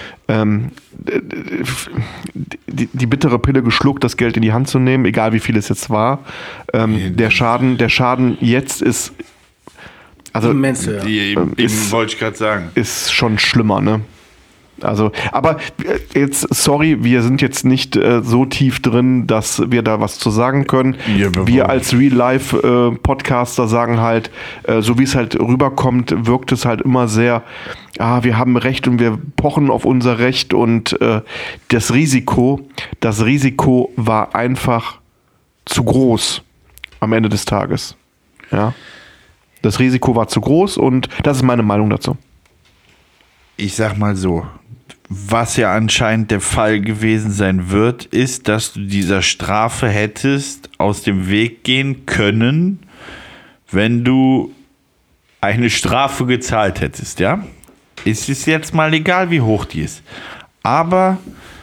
die bittere Pille geschluckt, das Geld in die Hand zu nehmen, egal wie viel es jetzt war. Der Schaden jetzt ist also immens, ja. Wollte ich gerade sagen. Ist schon schlimmer, ne? Also, aber jetzt, sorry, wir sind jetzt nicht so tief drin, dass wir da was zu sagen können. Ja, wir als Real-Life-Podcaster sagen halt, so wie es halt rüberkommt, wirkt es halt immer sehr, wir haben Recht und wir pochen auf unser Recht und das Risiko war einfach zu groß am Ende des Tages. Ja. Das Risiko war zu groß und das ist meine Meinung dazu. Ich sag mal so, was ja anscheinend der Fall gewesen sein wird, ist, dass du dieser Strafe hättest aus dem Weg gehen können, wenn du eine Strafe gezahlt hättest, ja? Es ist jetzt mal egal, wie hoch die ist. Aber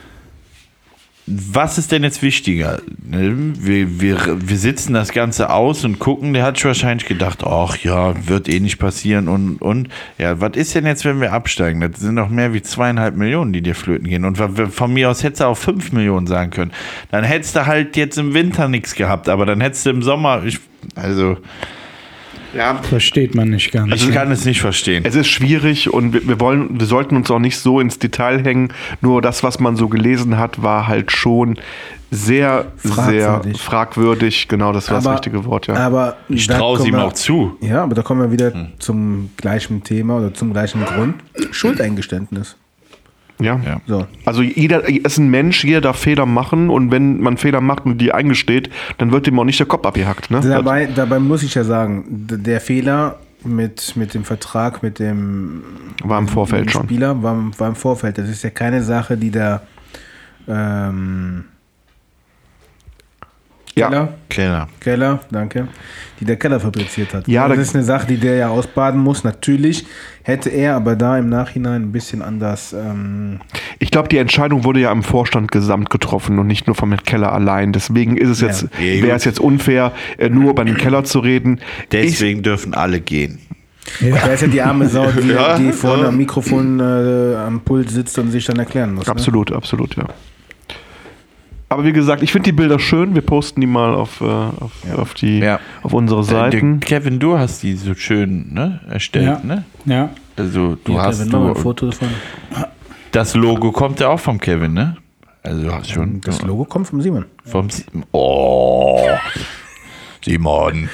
was ist denn jetzt wichtiger? Wir sitzen das Ganze aus und gucken, der hat sich wahrscheinlich gedacht, ach ja, wird eh nicht passieren und. Ja, was ist denn jetzt, wenn wir absteigen? Das sind doch mehr wie 2,5 Millionen, die dir flöten gehen. Und von mir aus hättest du auch 5 Millionen sagen können. Dann hättest du halt jetzt im Winter nichts gehabt, aber dann hättest du im Sommer, ja. Versteht man nicht ganz. Ich kann es nicht verstehen. Es ist schwierig und wir sollten uns auch nicht so ins Detail hängen. Nur das, was man so gelesen hat, war halt schon sehr fragwürdig. Genau, das war das richtige Wort, ja. Aber ich traue es ihm auch zu. Ja, aber da kommen wir wieder zum gleichen Thema oder zum gleichen Grund. Schuldeingeständnis. Ja. So. Also jeder ist ein Mensch, jeder darf Fehler machen und wenn man Fehler macht und die eingesteht, dann wird ihm auch nicht der Kopf abgehackt. Ne? Dabei muss ich ja sagen, der Fehler mit dem Vertrag, mit dem war im Vorfeld schon. Spieler war im Vorfeld. Das ist ja keine Sache, die der Keller, danke. Die der Keller fabriziert hat. Ja, das ist eine Sache, die der ja ausbaden muss. Natürlich hätte er aber da im Nachhinein ein bisschen anders. Ich glaube, die Entscheidung wurde ja im Vorstand gesamt getroffen und nicht nur von Keller allein. Deswegen ist es wäre es jetzt unfair, nur über den Keller zu reden. Deswegen dürfen alle gehen. Ja. Da ist ja die arme Sau, die vorne am Mikrofon am Pult sitzt und sich dann erklären muss. Absolut, ja. Aber wie gesagt, ich finde die Bilder schön. Wir posten die mal auf unsere Seiten. Kevin, du hast die so schön erstellt, ne? Ja. Also du hast ein Foto davon. Das Logo kommt ja auch vom Kevin, ne? Also du hast schon. Das Logo kommt vom Simon. Oh, Simon.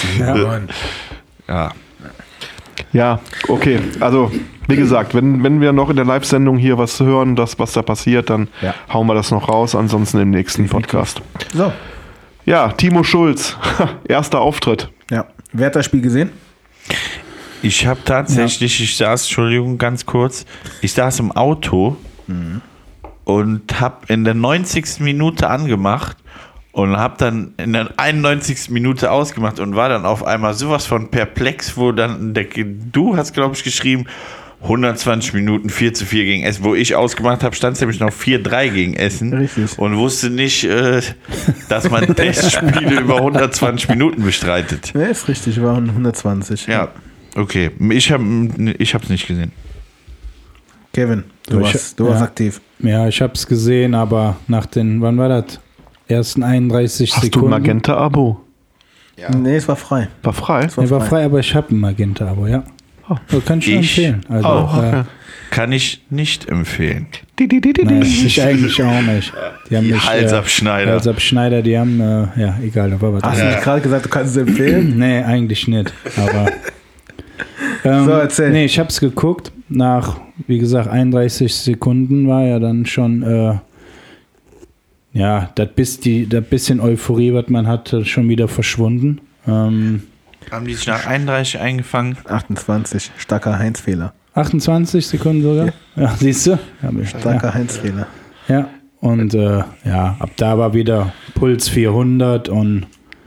Ja. Ja, okay. Also, wie gesagt, wenn wir noch in der Live-Sendung hier was hören, was da passiert, dann hauen wir das noch raus. Ansonsten im nächsten Podcast. So. Ja, Timo Schulz. Erster Auftritt. Ja. Wer hat das Spiel gesehen? Ich habe tatsächlich, ich saß im Auto und habe in der 90. Minute angemacht und habe dann in der 91. Minute ausgemacht und war dann auf einmal sowas von perplex, wo dann du hast, glaube ich, geschrieben, 120 Minuten 4:4 gegen Essen. Wo ich ausgemacht habe, stand es nämlich noch 4:3 gegen Essen. Richtig. Und wusste nicht, dass man Testspiele über 120 Minuten bestreitet. Ja, ist richtig, waren 120. Ja, okay. Ich hab's nicht gesehen. Kevin, du warst aktiv. Ja, ich hab's gesehen, aber nach den, wann war das? Ersten 31 Sekunden. Hast du ein Magenta-Abo? Ja. Nee, es war frei. War frei? War frei, aber ich habe ein Magenta-Abo, ja. Oh. Kann ich empfehlen. Also, okay. Kann ich nicht empfehlen. Nein, ich eigentlich auch nicht. Die haben mich, Halsabschneider. Die haben, egal. Aber hast du nicht gerade gesagt, du kannst es empfehlen? Nee, eigentlich nicht. Aber so, erzähl. Nee, ich hab's geguckt. Nach, wie gesagt, 31 Sekunden war ja dann schon das bisschen Euphorie, was man hatte, schon wieder verschwunden. Haben die sich nach 31 eingefangen? 28, starker Heinz-Fehler. 28 Sekunden sogar? Ja, siehst du? Starker Heinz-Fehler. Ja, und ab da war wieder Puls 400 und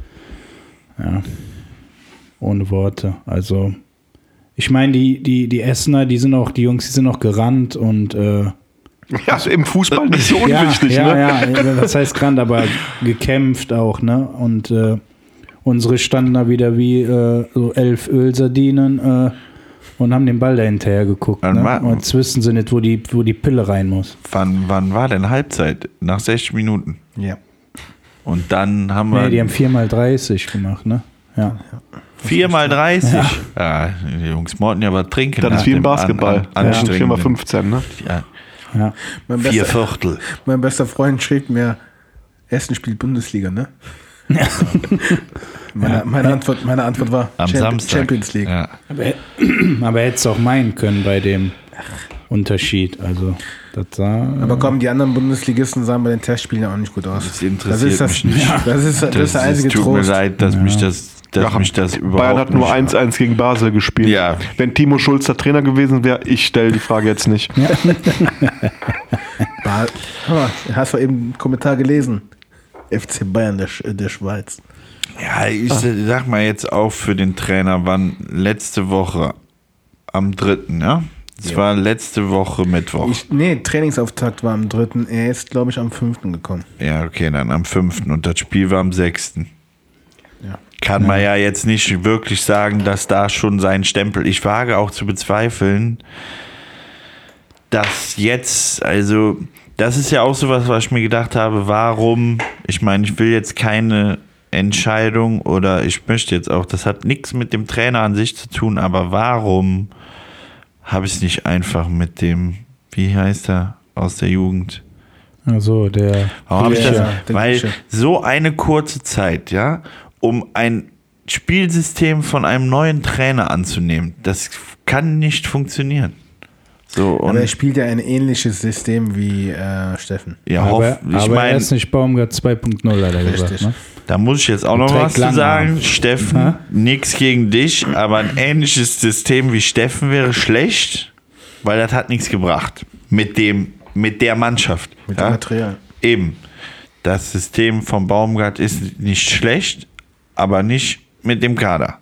ohne Worte. Also, ich meine, die Essener, die Jungs, die sind auch gerannt und ja, ist im Fußball nicht so unwichtig, ne? Ja, das heißt gerannt, aber gekämpft auch, ne? Und unsere standen da wieder wie so 11 Ölsardinen und haben den Ball da hinterher geguckt. Ne? Und jetzt wissen sie nicht, wo die Pille rein muss. Wann war denn Halbzeit? Nach 60 Minuten? Ja. Und dann haben wir... Nee, die haben 4x30 gemacht, ne? Ja. 4x30? Ja, die Jungs wollten ja was trinken. Das ist wie im Basketball. 4x15, ne? Ja. 4 Viertel. Mein bester Freund schrieb mir, Essen spielt Bundesliga, ne? Ja. Meine Antwort war am Samstag. Champions League. Ja. Aber hätte es auch meinen können bei dem Unterschied. Also, aber kommen die anderen Bundesligisten sahen bei den Testspielen ja auch nicht gut aus. Das interessiert mich nicht. Das ist der einzige Trost. Tut mir leid, dass mich das dass mich das überhaupt Bayern hat nur 1-1 gegen Basel gespielt. Ja. Wenn Timo Schulz der Trainer gewesen wäre, ich stelle die Frage jetzt nicht. Hast du eben einen Kommentar gelesen? FC Bayern der Schweiz. Ja, ich sag mal jetzt auch für den Trainer, wann letzte Woche am 3., ja? Es war letzte Woche Mittwoch. Trainingsauftakt war am 3. Er ist, glaube ich, am 5. gekommen. Ja, okay, dann am 5. Und das Spiel war am 6. Ja. Kann man ja jetzt nicht wirklich sagen, dass da schon sein Stempel. Ich wage auch zu bezweifeln, dass jetzt, also, das ist ja auch sowas, was ich mir gedacht habe, warum, ich meine, ich will jetzt keine Entscheidung oder ich möchte jetzt auch, das hat nichts mit dem Trainer an sich zu tun, aber warum habe ich es nicht einfach mit dem, wie heißt er, aus der Jugend? Also der. Warum habe ich das? Weil Grieche. so eine kurze Zeit, ja, um ein Spielsystem von einem neuen Trainer anzunehmen, das kann nicht funktionieren. So, und Aber er spielt ja ein ähnliches System wie Steffen. ja, Aber ich er meine, ist nicht Baumgart 2.0, hat er gesagt. Richtig. Ne? da muss ich jetzt auch noch Trägt was zu lange sagen. Arme. Steffen, nichts gegen dich, aber ein ähnliches System wie Steffen wäre schlecht, weil das hat nichts gebracht mit der Mannschaft. Mit dem Material. Eben. Das System vom Baumgart ist nicht schlecht, aber nicht mit dem Kader.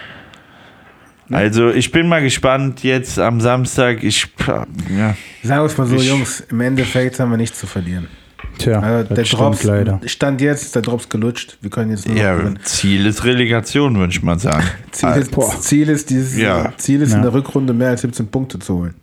Also ich bin mal gespannt jetzt am Samstag. Sagen wir es mal so, Jungs, im Endeffekt haben wir nichts zu verlieren. Tja, Also das der stimmt Drops, leider. Stand jetzt ist der Drops gelutscht. Wir können jetzt nur noch Ja, gewinnen. Ziel ist Relegation, würde ich mal sagen. Ziel ist Ja. in der Rückrunde mehr als 17 Punkte zu holen.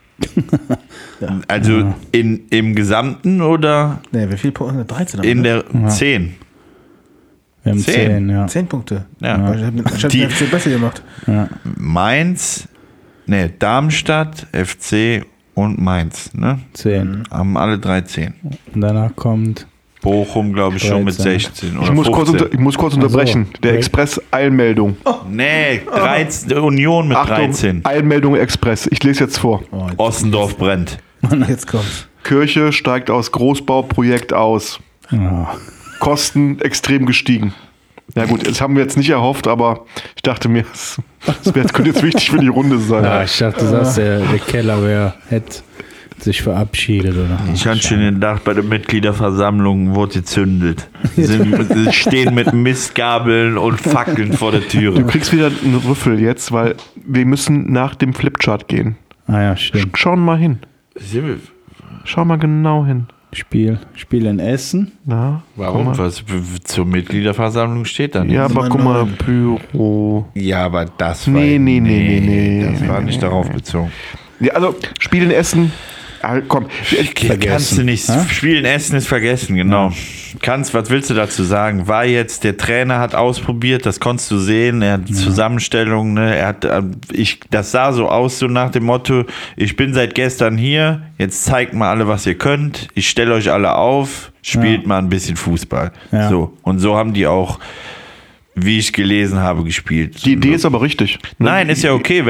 Also im Gesamten oder Ne, wie viele Punkte? 13 in oder? der 10? Wir haben 10, 10, ja. 10 Punkte. Ja. Ich habe Die- den FC besser gemacht. Mainz, Darmstadt, FC und Mainz. Ne? 10. Haben alle 13. Und danach kommt. Bochum, glaube ich, schon mit 13. 16 oder Ich muss kurz unterbrechen. Der Break. Express Eilmeldung. Nee, 13, Union mit 13. Eilmeldung Express. Ich lese jetzt vor. Ossendorf brennt. Jetzt kommt's. Kirche steigt aus Großbauprojekt aus. Oh, Kosten extrem gestiegen. Ja gut, das haben wir jetzt nicht erhofft, aber ich dachte mir, das könnte jetzt wichtig für die Runde sein. ja, ich dachte, dass der Keller hätte sich verabschiedet. Oder? Ich hatte schon gedacht, bei der Mitgliederversammlung wurde gezündelt. Sie stehen mit Mistgabeln und Fackeln vor der Du Türe. kriegst wieder einen Rüffel jetzt, weil wir müssen nach dem Flipchart gehen. Ah ja, stimmt. Schau mal hin. Schau mal genau hin. Spiel in Essen. Na, Warum? Was zur Mitgliederversammlung steht da nicht? ja, aber Nummer guck mal, 9. Büro. Ja, aber das war... Nee. Das war nicht darauf bezogen. Ja, also, Spiel in Essen. Ah, komm, Kannst du nicht. Spielen, Essen ist vergessen, genau. Was willst du dazu sagen? War jetzt, der Trainer hat ausprobiert, das konntest du sehen, er hat die Zusammenstellung, ne, das sah so aus, so nach dem Motto, ich bin seit gestern hier, jetzt zeigt mal alle, was ihr könnt, ich stelle euch alle auf, spielt mal ein bisschen Fußball. Ja. So. Und so haben die auch, wie ich gelesen habe, gespielt. die Idee ist aber richtig. Nein, ist ja okay,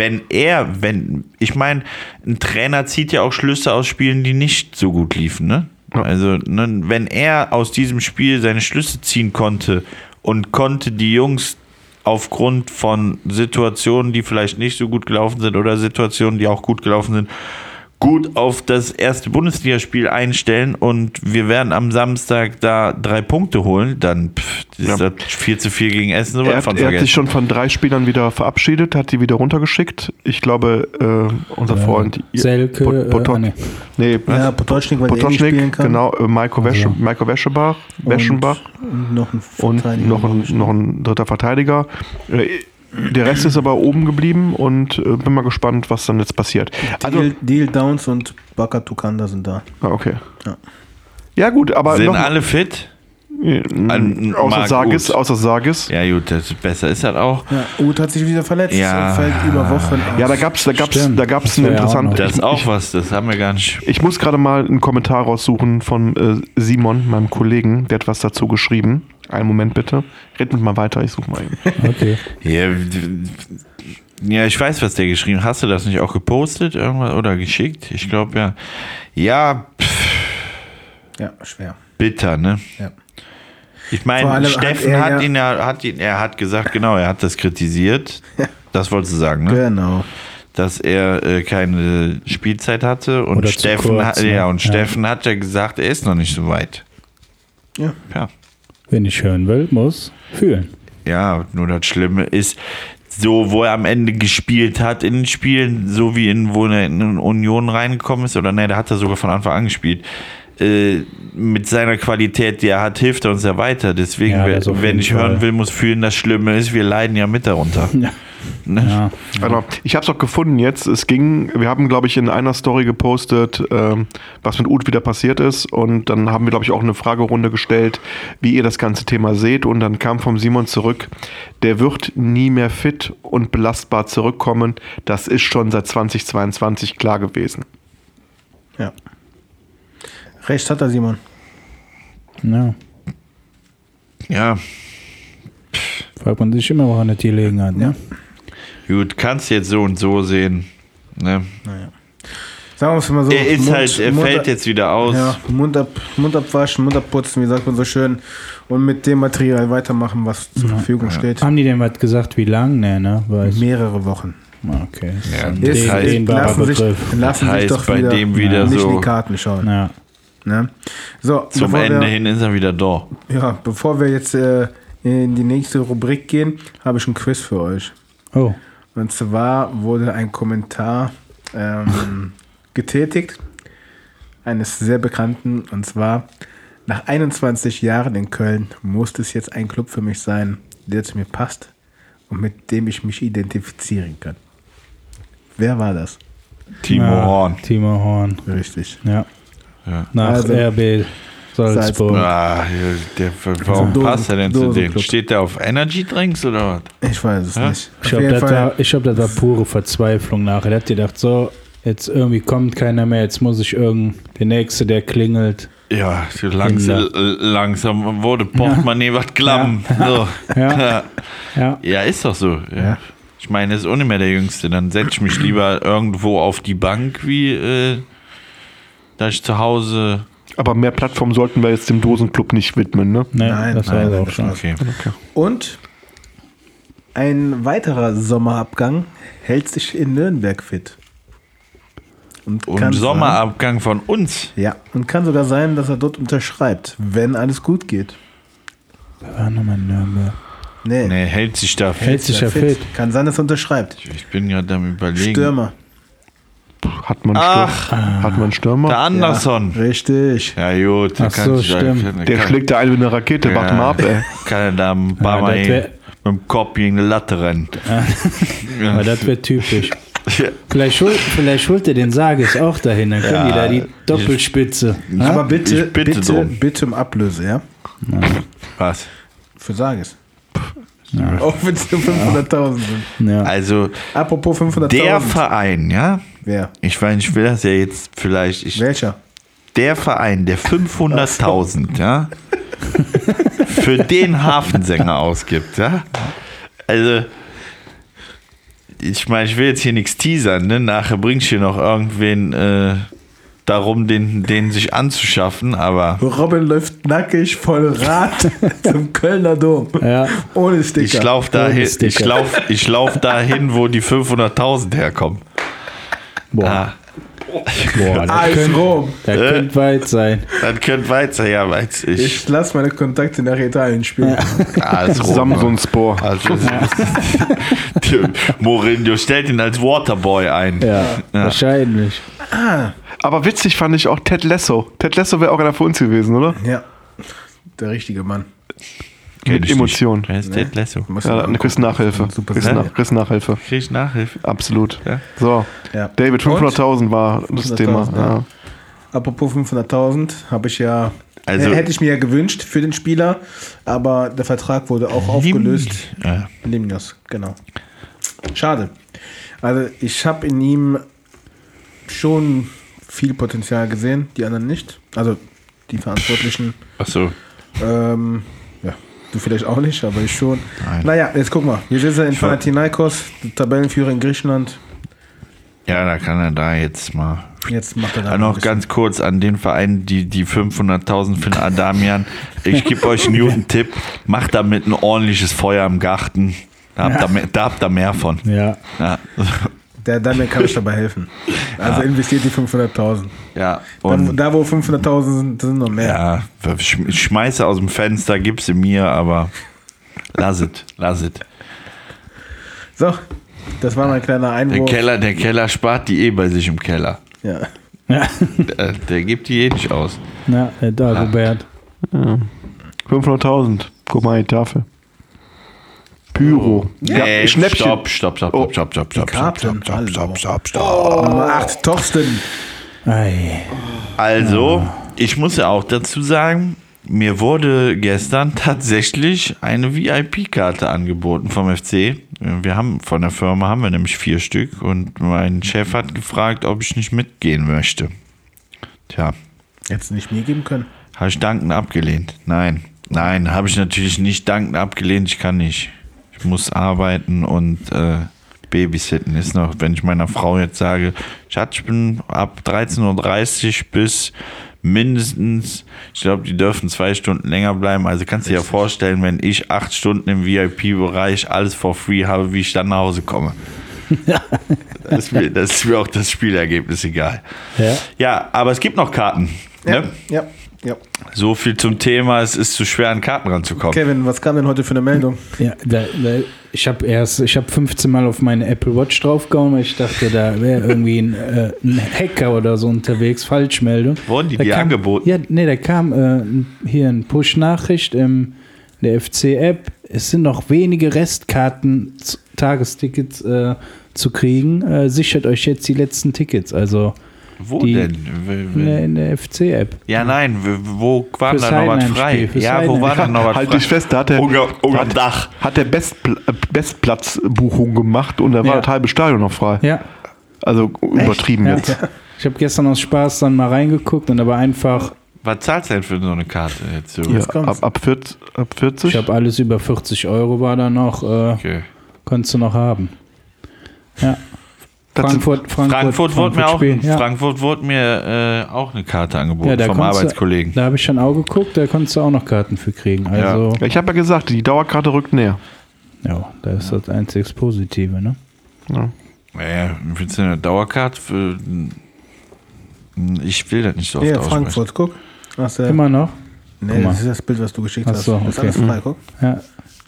ich meine, ein Trainer zieht ja auch Schlüsse aus Spielen, die nicht so gut liefen, ne? Ja. Also, ne, wenn er aus diesem Spiel seine Schlüsse ziehen konnte und konnte die Jungs aufgrund von Situationen, die vielleicht nicht so gut gelaufen sind oder Situationen, die auch gut gelaufen sind, gut auf das erste Bundesligaspiel einstellen und wir werden am Samstag da 3 Punkte holen, dann ist das 4:4 gegen Essen so Er von hat vergessen. sich schon von 3 Spielern wieder verabschiedet, hat die wieder runtergeschickt. Ich glaube, unser Freund Selke. nee, Ja, Potocznik, weil der eh nicht spielen Potocznik, kann. genau, Maiko Weschenbach Und noch ein und Verteidiger. noch ein dritter Verteidiger. Der Rest ist aber oben geblieben und bin mal gespannt, was dann jetzt passiert. Also, Deal Downs und Baka Tukanda sind da. okay. Ja. Ja gut, aber Sind noch, alle fit? außer Sargis. Ja gut, das ist besser ist das auch. Ja, Uth hat sich wieder verletzt Ja. und fällt über Wochen aus. Ja, da gab's Stimmt. einen Das wär ja interessanten. auch Das ist auch was, das haben wir gar nicht. Ich muss gerade mal einen Kommentar raussuchen von Simon, meinem Kollegen, der hat was dazu geschrieben. Einen Moment bitte. Red mit mal weiter, ich suche mal eben. Okay. Ja, ich weiß, was der geschrieben hat. Hast du das nicht auch gepostet irgendwas oder geschickt? Ich glaube ja. Ja, Ja, schwer. bitter, ne? Ja. Ich Vor meine, allem Steffen er hat gesagt, genau, er hat das kritisiert. Das wolltest du sagen, ne? Genau. Dass er keine Spielzeit hatte und Oder zu Steffen kurz, ne? Steffen hat ja gesagt, er ist noch nicht so weit. Ja. Wenn ich hören will, muss fühlen. Ja, nur das Schlimme ist, so wo er am Ende gespielt hat in den Spielen, so wie wo er in Union reingekommen ist, oder ne, da hat er sogar von Anfang an gespielt. Mit seiner Qualität, die er hat, hilft er uns ja weiter. Deswegen, wenn ich hören will, muss fühlen, das Schlimme ist, wir leiden ja mit darunter. Ja. Ne? Ja. Also, ich habe es auch gefunden jetzt. Wir haben, glaube ich, in einer Story gepostet, was mit Uth wieder passiert ist. Und dann haben wir, glaube ich, auch eine Fragerunde gestellt, wie ihr das ganze Thema seht. Und dann kam vom Simon zurück, der wird nie mehr fit und belastbar zurückkommen. Das ist schon seit 2022 klar gewesen. Ja. Recht hat er, Simon. Ja. Ja. Fragt man sich immer, woran er die Gelegenheit, ne? Gut, kannst jetzt so und so sehen. Ne? Naja. Sagen wir es mal so. Er fällt jetzt wieder aus. Ja, Mund abwaschen, Mund abputzen, wie sagt man so schön. Und mit dem Material weitermachen, was zur Verfügung steht. Haben die denn was gesagt, wie lang? Nee, ne? Mehrere Wochen. Okay. Ja, Das lassen sich doch bei dem wieder nicht so in die Karten schauen. Ja. Ne? So, zum Ende hin ist er wieder da. Ja, bevor wir jetzt in die nächste Rubrik gehen, habe ich ein Quiz für euch. Oh. Und zwar wurde ein Kommentar getätigt, eines sehr bekannten, und zwar: Nach 21 Jahren in Köln muss es jetzt ein Club für mich sein, der zu mir passt und mit dem ich mich identifizieren kann. Wer war das? Timo Horn. Timo Horn. Richtig. Ja. Ja. Nach Also, RB Salzburg. Warum Dosen- passt er denn zu dem? Dosenclub. Steht der auf Energy Drinks oder was? Ich weiß es nicht. Ich glaube, das war pure Verzweiflung nachher. Er hat gedacht, so, jetzt irgendwie kommt keiner mehr, jetzt muss ich der Nächste, der klingelt. Ja, so langsam wurde Portemonnaie was klamm. So. Ja, ist doch so. Ja. Ich meine, es ist auch nicht mehr der Jüngste. Dann setze ich mich lieber irgendwo auf die Bank, wie da ich zu Hause. Aber mehr Plattformen sollten wir jetzt dem Dosenclub nicht widmen, ne? Nein, das war auch schon. Okay. Und ein weiterer Sommerabgang hält sich in Nürnberg fit. Und Sommerabgang von uns. Ja, und kann sogar sein, dass er dort unterschreibt, wenn alles gut geht. Wer war nochmal in Nürnberg? Nee, hält sich da fit. Hält sich ja fit. Kann sein, dass er unterschreibt. Ich bin gerade am Überlegen. Stürmer. Hat man einen Stürmer? Der Anderson. Ja, richtig. Ja, gut. Ach so, stimmt. Der schlägt da ein wie eine Rakete. Warte mal ab, ey. Kann er da ein paar Mal mit dem Kopf gegen eine Latte rennen. Aber das wäre typisch. Vielleicht holt er den Sarges auch dahin, dann können die da die Doppelspitze. Aber bitte drum. um Ablöse, ja? Was? Für Sarges. Auch wenn es nur 500.000 sind. Ja. Also, Apropos 500.000. der Verein, ja? Wer? Ich will das ja jetzt vielleicht. Welcher? Der Verein, der 500.000, ja? für den Hafensänger ausgibt, ja? Also, ich meine, ich will jetzt hier nichts teasern, ne? Nachher bringst du hier noch irgendwen darum, den sich anzuschaffen, aber Robin läuft nackig voll Rad zum Kölner Dom. Ja. Ohne Sticker. ich laufe dahin, wo die 500.000 herkommen. Boah, Alles Rom. das könnte weit sein. Das könnte weiter, ja, weiß ich. Ich lasse meine Kontakte nach Italien spielen. Alles Samsung-Spor. Also, Mourinho stellt ihn als Waterboy ein. Ja, wahrscheinlich. Aber witzig fand ich auch Ted Lasso. Ted Lasso wäre auch einer für uns gewesen, oder? Ja, der richtige Mann. Mit Emotionen. Wer ist Ted Lasso? Ja, eine Nachhilfe. Super Nachhilfe. Krieg ich Nachhilfe? Absolut. Ja. So, Ja. David, 500.000 war das 500.000, Thema. Ja. Apropos 500.000, habe ich ja. Also- hätte ich mir ja gewünscht für den Spieler, aber der Vertrag wurde auch aufgelöst. Ja. Limnios, genau. Schade. Also ich habe in ihm schon viel Potenzial gesehen, die anderen nicht. Also die Verantwortlichen. Achso. Ja, du vielleicht auch nicht, aber ich schon. Nein. Naja, jetzt guck mal. Wir sind ja in Panathinaikos, Tabellenführer in Griechenland. Ja, da kann er da jetzt mal. Jetzt macht er da Noch ganz kurz an den Verein, die 500.000 für den Adamian. Ich gebe euch einen guten Tipp. Macht damit ein ordentliches Feuer im Garten. Da habt ihr mehr von. Ja. Der Daniel kann euch dabei helfen. Also investiert die 500.000. Ja. Und Da wo 500.000 sind noch mehr. ja, ich schmeiße aus dem Fenster, gib sie mir, aber lass es. So, das war mein kleiner Einwurf. Der Keller spart die bei sich im Keller. Ja. Der gibt die nicht aus. Ja, der Dagobert. 500.000. Guck mal, die Tafel. Pyro. Nee, Schnäppchen. Stopp. Karten. Nummer 8, Torsten. Ei. Also, ich muss ja auch dazu sagen, mir wurde gestern tatsächlich eine VIP-Karte angeboten vom FC. Von der Firma haben wir nämlich 4 Stück und mein Chef hat gefragt, ob ich nicht mitgehen möchte. Tja, Hättest du nicht mir geben können? habe ich dankend abgelehnt. Nein, habe ich natürlich nicht dankend abgelehnt. Ich kann nicht. Ich muss arbeiten und babysitten. Ist noch, wenn ich meiner Frau jetzt sage, Schatz, ich bin ab 13.30 Uhr bis mindestens, ich glaube, die dürfen 2 Stunden länger bleiben. Also kannst du dir ja vorstellen, wenn ich 8 Stunden im VIP-Bereich alles for free habe, wie ich dann nach Hause komme. Das ist mir auch das Spielergebnis egal. Ja, aber es gibt noch Karten. Ne? Ja. So viel zum Thema, es ist zu schwer, an Karten ranzukommen. Kevin, was kam denn heute für eine Meldung? Ja, ich habe 15 Mal auf meine Apple Watch draufgehauen, weil ich dachte, da wäre irgendwie ein Hacker oder so unterwegs, Falschmeldung. Wurden die dir angeboten? Ja, nee, da kam hier eine Push-Nachricht in der FC-App. Es sind noch wenige Restkarten, Tagestickets zu kriegen. Sichert euch jetzt die letzten Tickets. Also Wo denn? in der FC-App. Ja, nein, wo war Fürs da noch was frei? Heidenheim-Spiel, Ja, wo war da noch was frei? Halt dich fest, da hat der Unter Dach. hat der Bestplatzbuchung gemacht und da war Ja. das halbe Stadion noch frei. Ja. Also übertrieben Ja. jetzt. Ich habe gestern aus Spaß dann mal reingeguckt und da war einfach, Was zahlst du denn für so eine Karte jetzt? So? Ja, kommt's. ab 40? ich habe alles über 40 € war da noch, Okay. konntest du noch haben. Ja. Das sind- Frankfurt wurde mir ja. auch eine Karte angeboten Da vom konntest du- Arbeitskollegen. Da habe ich schon auch geguckt, da konntest du auch noch Karten für kriegen. Also, Ja, ich habe ja gesagt, die Dauerkarte rückt näher. ja, das ist das einzig Positive, ne? Naja, willst du eine Dauerkarte für... Ich will das nicht so oft Ja, aussprechen. Frankfurt, guck. Immer noch? Nee, Guck mal. das ist das Bild, was du geschickt Ach hast. so, Das ist okay. alles frei, guck. Ja.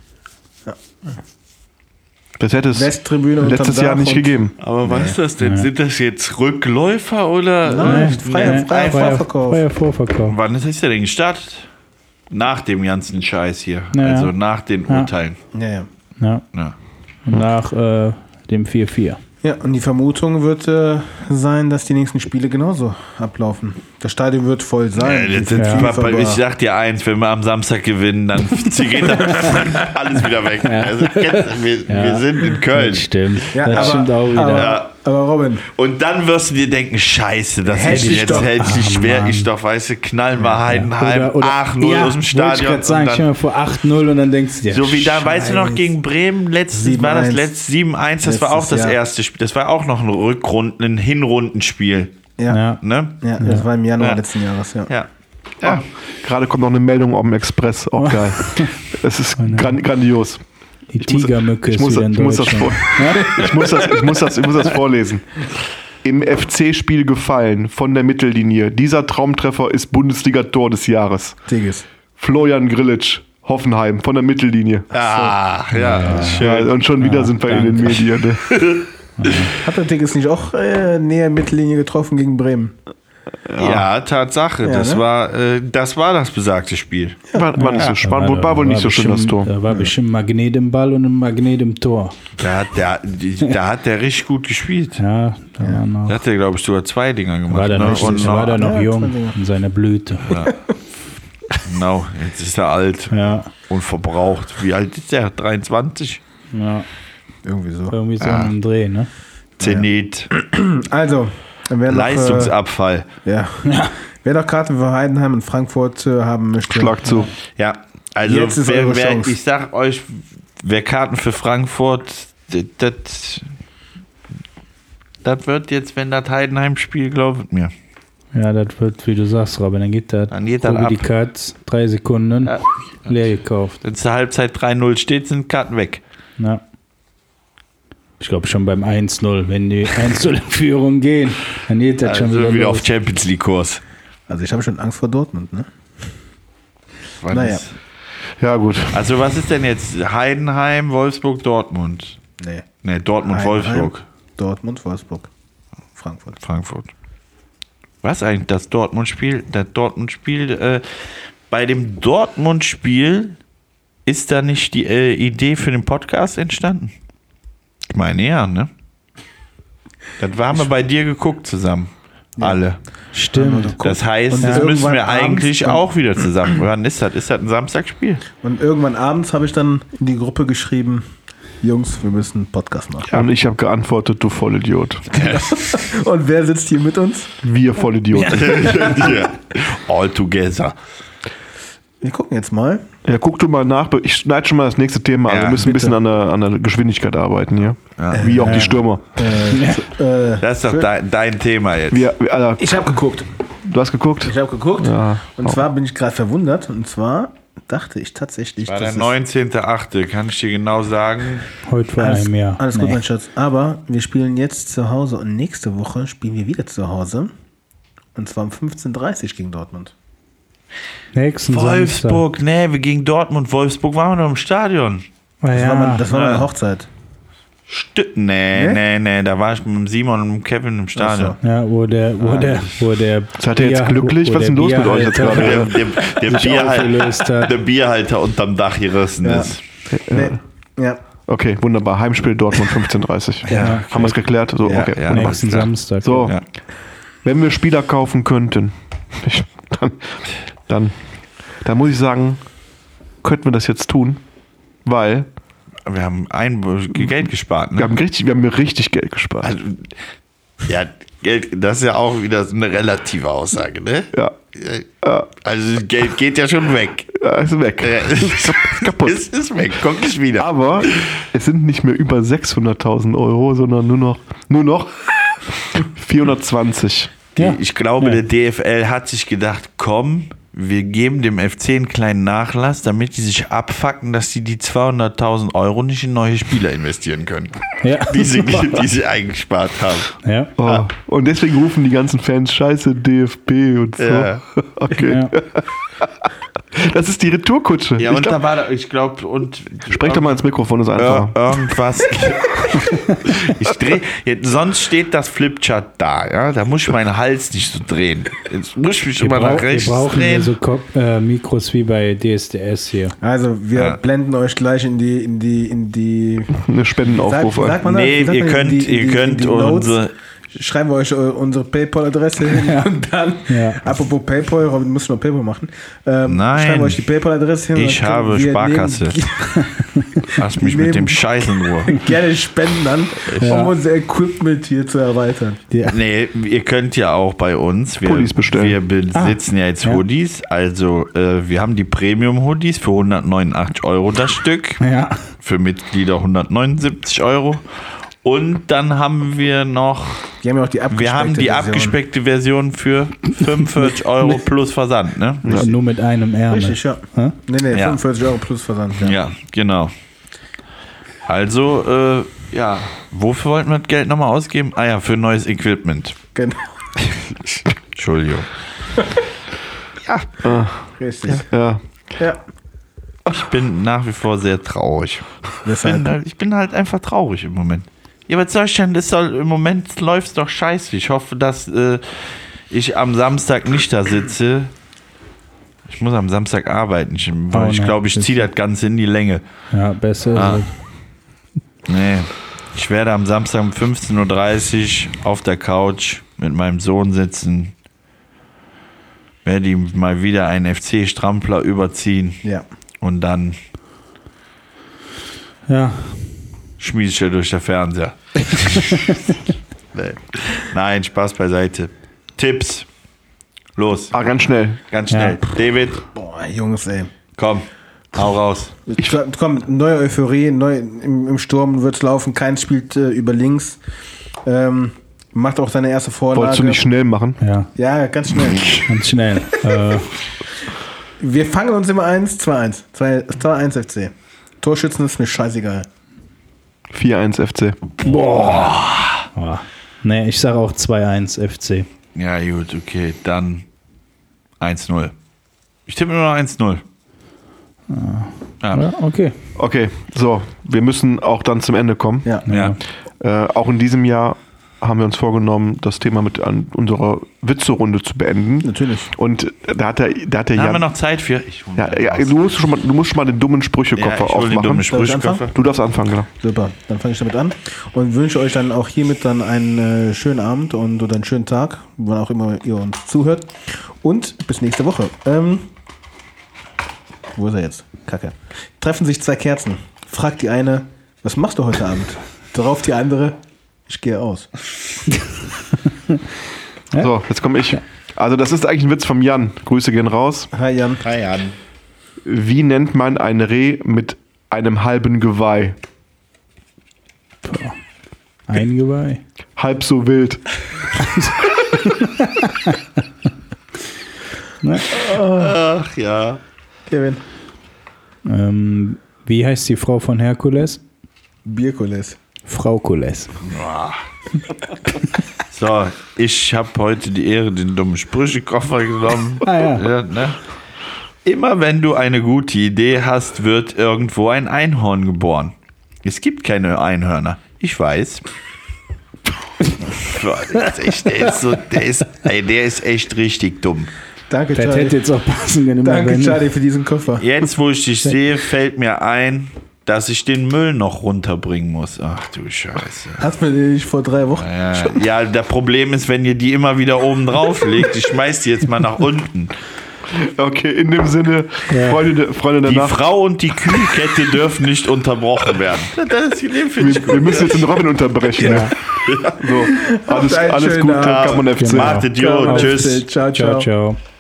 Das hätte es Westtribüne letztes unterm Jahr Dach nicht und- gegeben. Aber was ist das denn? Ja. Sind das jetzt Rückläufer oder? Nein, freier Vorverkauf. Freier Vorverkauf. Wann ist der denn gestartet? Nach dem ganzen Scheiß hier. Naja. Also nach den Ja. Urteilen. Ja. Ja. Ja. Und nach dem 4-4. Ja, und die Vermutung wird sein, dass die nächsten Spiele genauso ablaufen. Das Stadion wird voll sein. Jetzt Ja. ich sag dir eins, wenn wir am Samstag gewinnen, dann geht das alles wieder weg. Also, wir sind in Köln. Das stimmt. Ja, das aber- stimmt auch wieder. Ja. Aber Robin, Und dann wirst du dir denken, scheiße, das Hätte ich doch. hätte ich, Ah, wäre Mann. ich doch, weißt du, knallen wir Heidenheim, Oder- 8-0 ja, aus dem wollte ich Stadion. gerade sagen, und stell dann, mal vor 8-0 und dann denkst du dir, so wie da, weißt du noch, Scheiße. gegen Bremen, war das 7-1, das war auch Letztes das Jahr. erste Spiel. Das war auch noch ein Hinrundenspiel. ja. Ja. Ne? Ja, das war im Januar Ja. letzten Jahres, ja. Ja. Ja. Gerade kommt noch eine Meldung auf dem Express, auch geil. Es ist grandios. Die Tigermücke Ich ist muss, wieder in ich, muss das Deutschland. ich muss das vorlesen. Im FC-Spiel gefallen von der Mittellinie. Dieser Traumtreffer ist Bundesliga-Tor des Jahres. Tigges. Florian Grillitsch, Hoffenheim, von der Mittellinie. Ach, ja, schön. Ja, und schon wieder sind wir in den danke. Medien. Ne? Hat der Tigges nicht auch näher Mittellinie getroffen gegen Bremen? Ja, Tatsache. Ja, das ne? war das besagte Spiel. War nicht so spannend, war wohl nicht so schön das Tor. Da war bestimmt ein Magnet im Ball und ein Magnet im Tor. Da hat der richtig gut gespielt. Ja, da war noch. Da hat er, glaube ich, sogar 2 Dinger gemacht. War da ne? noch, Und war da noch Ja, jung 2 Dinger. in seiner Blüte. Genau, jetzt ist er alt Ja, und verbraucht. Wie alt ist der? 23? ja. Irgendwie so. Irgendwie so ein Dreh, ne? Zenit. Also, wer noch, Leistungsabfall. ja. Wer noch Karten für Heidenheim und Frankfurt haben möchte, Schlag zu. Ja, also Jetzt ist eure Chance. ich sag euch, wer Karten für Frankfurt, das wird jetzt, wenn das Heidenheim-Spiel, glaubt mir. Ja, das wird, wie du sagst, Robin, dann geht das. Dann geht das Gucke ab. die Cuts, 3 Sekunden, Ja. leer gekauft. Wenn es zur Halbzeit 3-0 steht, sind Karten weg. Ja. Ich glaube schon beim 1-0, wenn die 1-0 in Führung gehen, dann geht das schon Also wieder los. auf Champions League-Kurs. Also ich habe schon Angst vor Dortmund, ne? Was Naja. ist- Ja, gut. Also was ist denn jetzt Heidenheim, Wolfsburg, Dortmund? Nee. Dortmund, Heidenheim, Wolfsburg, Dortmund, Wolfsburg, Frankfurt. Frankfurt. Was eigentlich das Dortmund-Spiel? Bei dem Dortmund-Spiel ist da nicht die Idee für den Podcast entstanden? Ich meine ja, ne? Das haben wir bei dir geguckt zusammen. Alle. Stimmt. Das heißt, Und das müssen irgendwann wir abends eigentlich dann- auch wieder zusammen. Wann ist das? Ist das ein Samstagsspiel? Und irgendwann abends habe ich dann in die Gruppe geschrieben, Jungs, wir müssen einen Podcast machen. Und ich habe geantwortet, du Vollidiot. Und wer sitzt hier mit uns? Wir Vollidioten. Ja. All together. Wir gucken jetzt mal. Ja, guck du mal nach. Ich schneide schon mal das nächste Thema an. Ja, Wir müssen ein bitte. bisschen an der Geschwindigkeit arbeiten hier. Wie auch die Stürmer. Das ist doch dein Thema jetzt. Alter, Ich habe geguckt. du hast geguckt? Ich habe geguckt. Ja. Und zwar bin ich gerade verwundert. Und zwar dachte ich tatsächlich, War der dass 19.8., kann ich dir genau sagen. Heute vor alles, einem Jahr. alles gut, Nee. mein Schatz. Aber wir spielen jetzt zu Hause und nächste Woche spielen wir wieder zu Hause. Und zwar um 15:30 Uhr gegen Dortmund. Nächsten Wolfsburg, nee, wir gegen Dortmund. Wolfsburg waren wir noch im Stadion. Samstag. Das war meine Hochzeit. Nee, da war ich mit dem Simon und dem Kevin im Stadion. Ja, wo der Seid ihr jetzt glücklich? Was ist denn los mit euch jetzt gerade? Der Bierhalter unterm Dach gerissen Ja. ist. Nee. Ja. Okay, wunderbar. Heimspiel Dortmund 15:30. Ja. Haben wir es geklärt? So, Ja, okay. ja. wunderbar. Nächsten Samstag. So, Ja. wenn wir Spieler kaufen könnten, dann muss ich sagen, könnten wir das jetzt tun, weil Wir haben Geld gespart, ne? wir haben richtig Geld gespart. Also, ja, Geld, das ist ja auch wieder so eine relative Aussage, ne? Ja, Also das Geld geht ja schon weg. ist weg. Kaputt. Ist weg, kommt nicht wieder. Aber es sind nicht mehr über 600.000 Euro, sondern nur noch 420. Ja. Ich glaube, der DFL hat sich gedacht, komm, wir geben dem FC einen kleinen Nachlass, damit die sich abfacken, dass sie die 200.000 Euro nicht in neue Spieler investieren können, Ja. die sie eingespart haben. Ja. Oh. Und deswegen rufen die ganzen Fans Scheiße DFB und so. Ja. Okay. Ja. Das ist die Retourkutsche. Ja, Ich und glaub, da war da, ich glaube, und sprech doch mal ins Mikrofon, ist einfacher. irgendwas. Sonst steht das Flipchart da, ja. Da muss ich meinen Hals nicht so drehen. Jetzt muss ich mich immer nach Wir rechts brauchen hier drehen. so Mikros wie bei DSDS hier. Also wir blenden euch gleich in die Eine Spendenaufruf Wie sagt ein. man das? Nee, Wie sagt ihr man könnt, in die Notes? unsere. Schreiben wir euch unsere PayPal-Adresse hin und dann, Ja. apropos PayPal, Robin muss noch PayPal machen. Nein. Schreiben wir euch die PayPal-Adresse hin. Ich und dann habe wir Sparkasse. Lass mich mit dem Scheiß in Ruhe. nehmen gerne Spenden an, um unser Equipment hier zu erweitern. Nee, ihr könnt ja auch bei uns. Pullis bestellen. Wir besitzen ja jetzt Hoodies. Also, wir haben die Premium-Hoodies für 189 Euro das Stück. Ja. Für Mitglieder 179 Euro. Und dann haben wir noch. Die haben ja auch die abgespeckte Wir haben die Version. abgespeckte Version für 45 Euro plus Versand, ne? Ja. Nur mit einem Ärmel. Richtig, ja. Hä? Nee, Ja. 45 Euro plus Versand. Ja. Ja, genau. Also, wofür wollten wir das Geld nochmal ausgeben? Ah ja, für neues Equipment. Genau. Entschuldigung. Richtig. Ja. Ja. Ich bin nach wie vor sehr traurig. Ich bin halt einfach traurig im Moment. Ja, was soll ich denn? Im Moment läuft es doch scheiße. Ich hoffe, dass ich am Samstag nicht da sitze. Ich muss am Samstag arbeiten. Ich glaube, ich ziehe das Ganze in die Länge. Ja, besser. Ah. ist Nee. Ich werde am Samstag um 15:30 Uhr auf der Couch mit meinem Sohn sitzen. Werde ihm mal wieder einen FC-Strampler überziehen. Ja. Und dann es. Ja. schmiede ich ja durch den Fernseher. Nee. Nein, Spaß beiseite. Tipps. Los, Ganz schnell. ganz schnell. Ja. David, Boah, Jungs, ey. komm, hau raus. Komm, neue Euphorie, im Sturm wird es laufen, keins spielt über links. Macht auch seine erste Vorlage. Wolltest du nicht schnell machen? Ja, Ja, ganz schnell. ganz schnell. Wir fangen uns immer 1-2-1. 2-1 FC. Torschützen ist mir scheißegal. 4-1 FC. Nee, ich sage auch 2-1 FC. Ja, gut, okay. Dann 1-0. Ich tippe nur noch 1-0. Ja, okay. Okay, so, wir müssen auch dann zum Ende kommen. Ja. Auch in diesem Jahr haben wir uns vorgenommen, das Thema mit an unserer Witze-Runde zu beenden. Natürlich. Und da hat der Haben Jan... wir noch Zeit für? du musst schon mal den dummen Sprüchekoffer ich hol den aufmachen. dummen Soll ich anfangen? Sprüchekoffer. Du darfst anfangen, genau. Super, dann fange ich damit an und wünsche euch dann auch hiermit dann einen schönen Abend oder einen schönen Tag, wann auch immer ihr uns zuhört. Und bis nächste Woche. Wo ist er jetzt? Kacke. Treffen sich 2 Kerzen. Fragt die eine, was machst du heute Abend? Darauf die andere, ich gehe aus. So, jetzt komme ich. Also das ist eigentlich ein Witz vom Jan. Grüße gehen raus. Hi Jan. Hi, Jan. Wie nennt man ein Reh mit einem halben Geweih? Ein Geweih. Halb so wild. Ach ja. Kevin. Wie heißt die Frau von Herkules? Bierkulis. Frau Kules. So, ich habe heute die Ehre, den dummen Sprüchekoffer genommen. Ja. Ne? Immer wenn du eine gute Idee hast, wird irgendwo ein Einhorn geboren. Es gibt keine Einhörner. Ich weiß. Boah, der ist echt richtig dumm. Danke, Das Charlie. hätte jetzt auch passen können. Danke, Charlie, für diesen Koffer. Jetzt, wo ich dich sehe, fällt mir ein, dass ich den Müll noch runterbringen muss. Ach du Scheiße. Hast du mir den nicht vor 3 Wochen? Ja, der Problem ist, wenn ihr die immer wieder oben drauf legt, ich schmeiß die jetzt mal nach unten. Okay, in dem Sinne, Freunde der Die Nacht. Frau und die Kühlkette dürfen nicht unterbrochen werden. Das finde ich Wir müssen jetzt den Robin unterbrechen. Ja. So, alles einen gut, schönen Abend. Kamon FC. Macht Idiot. Tschüss. Ciao, Ciao, ciao.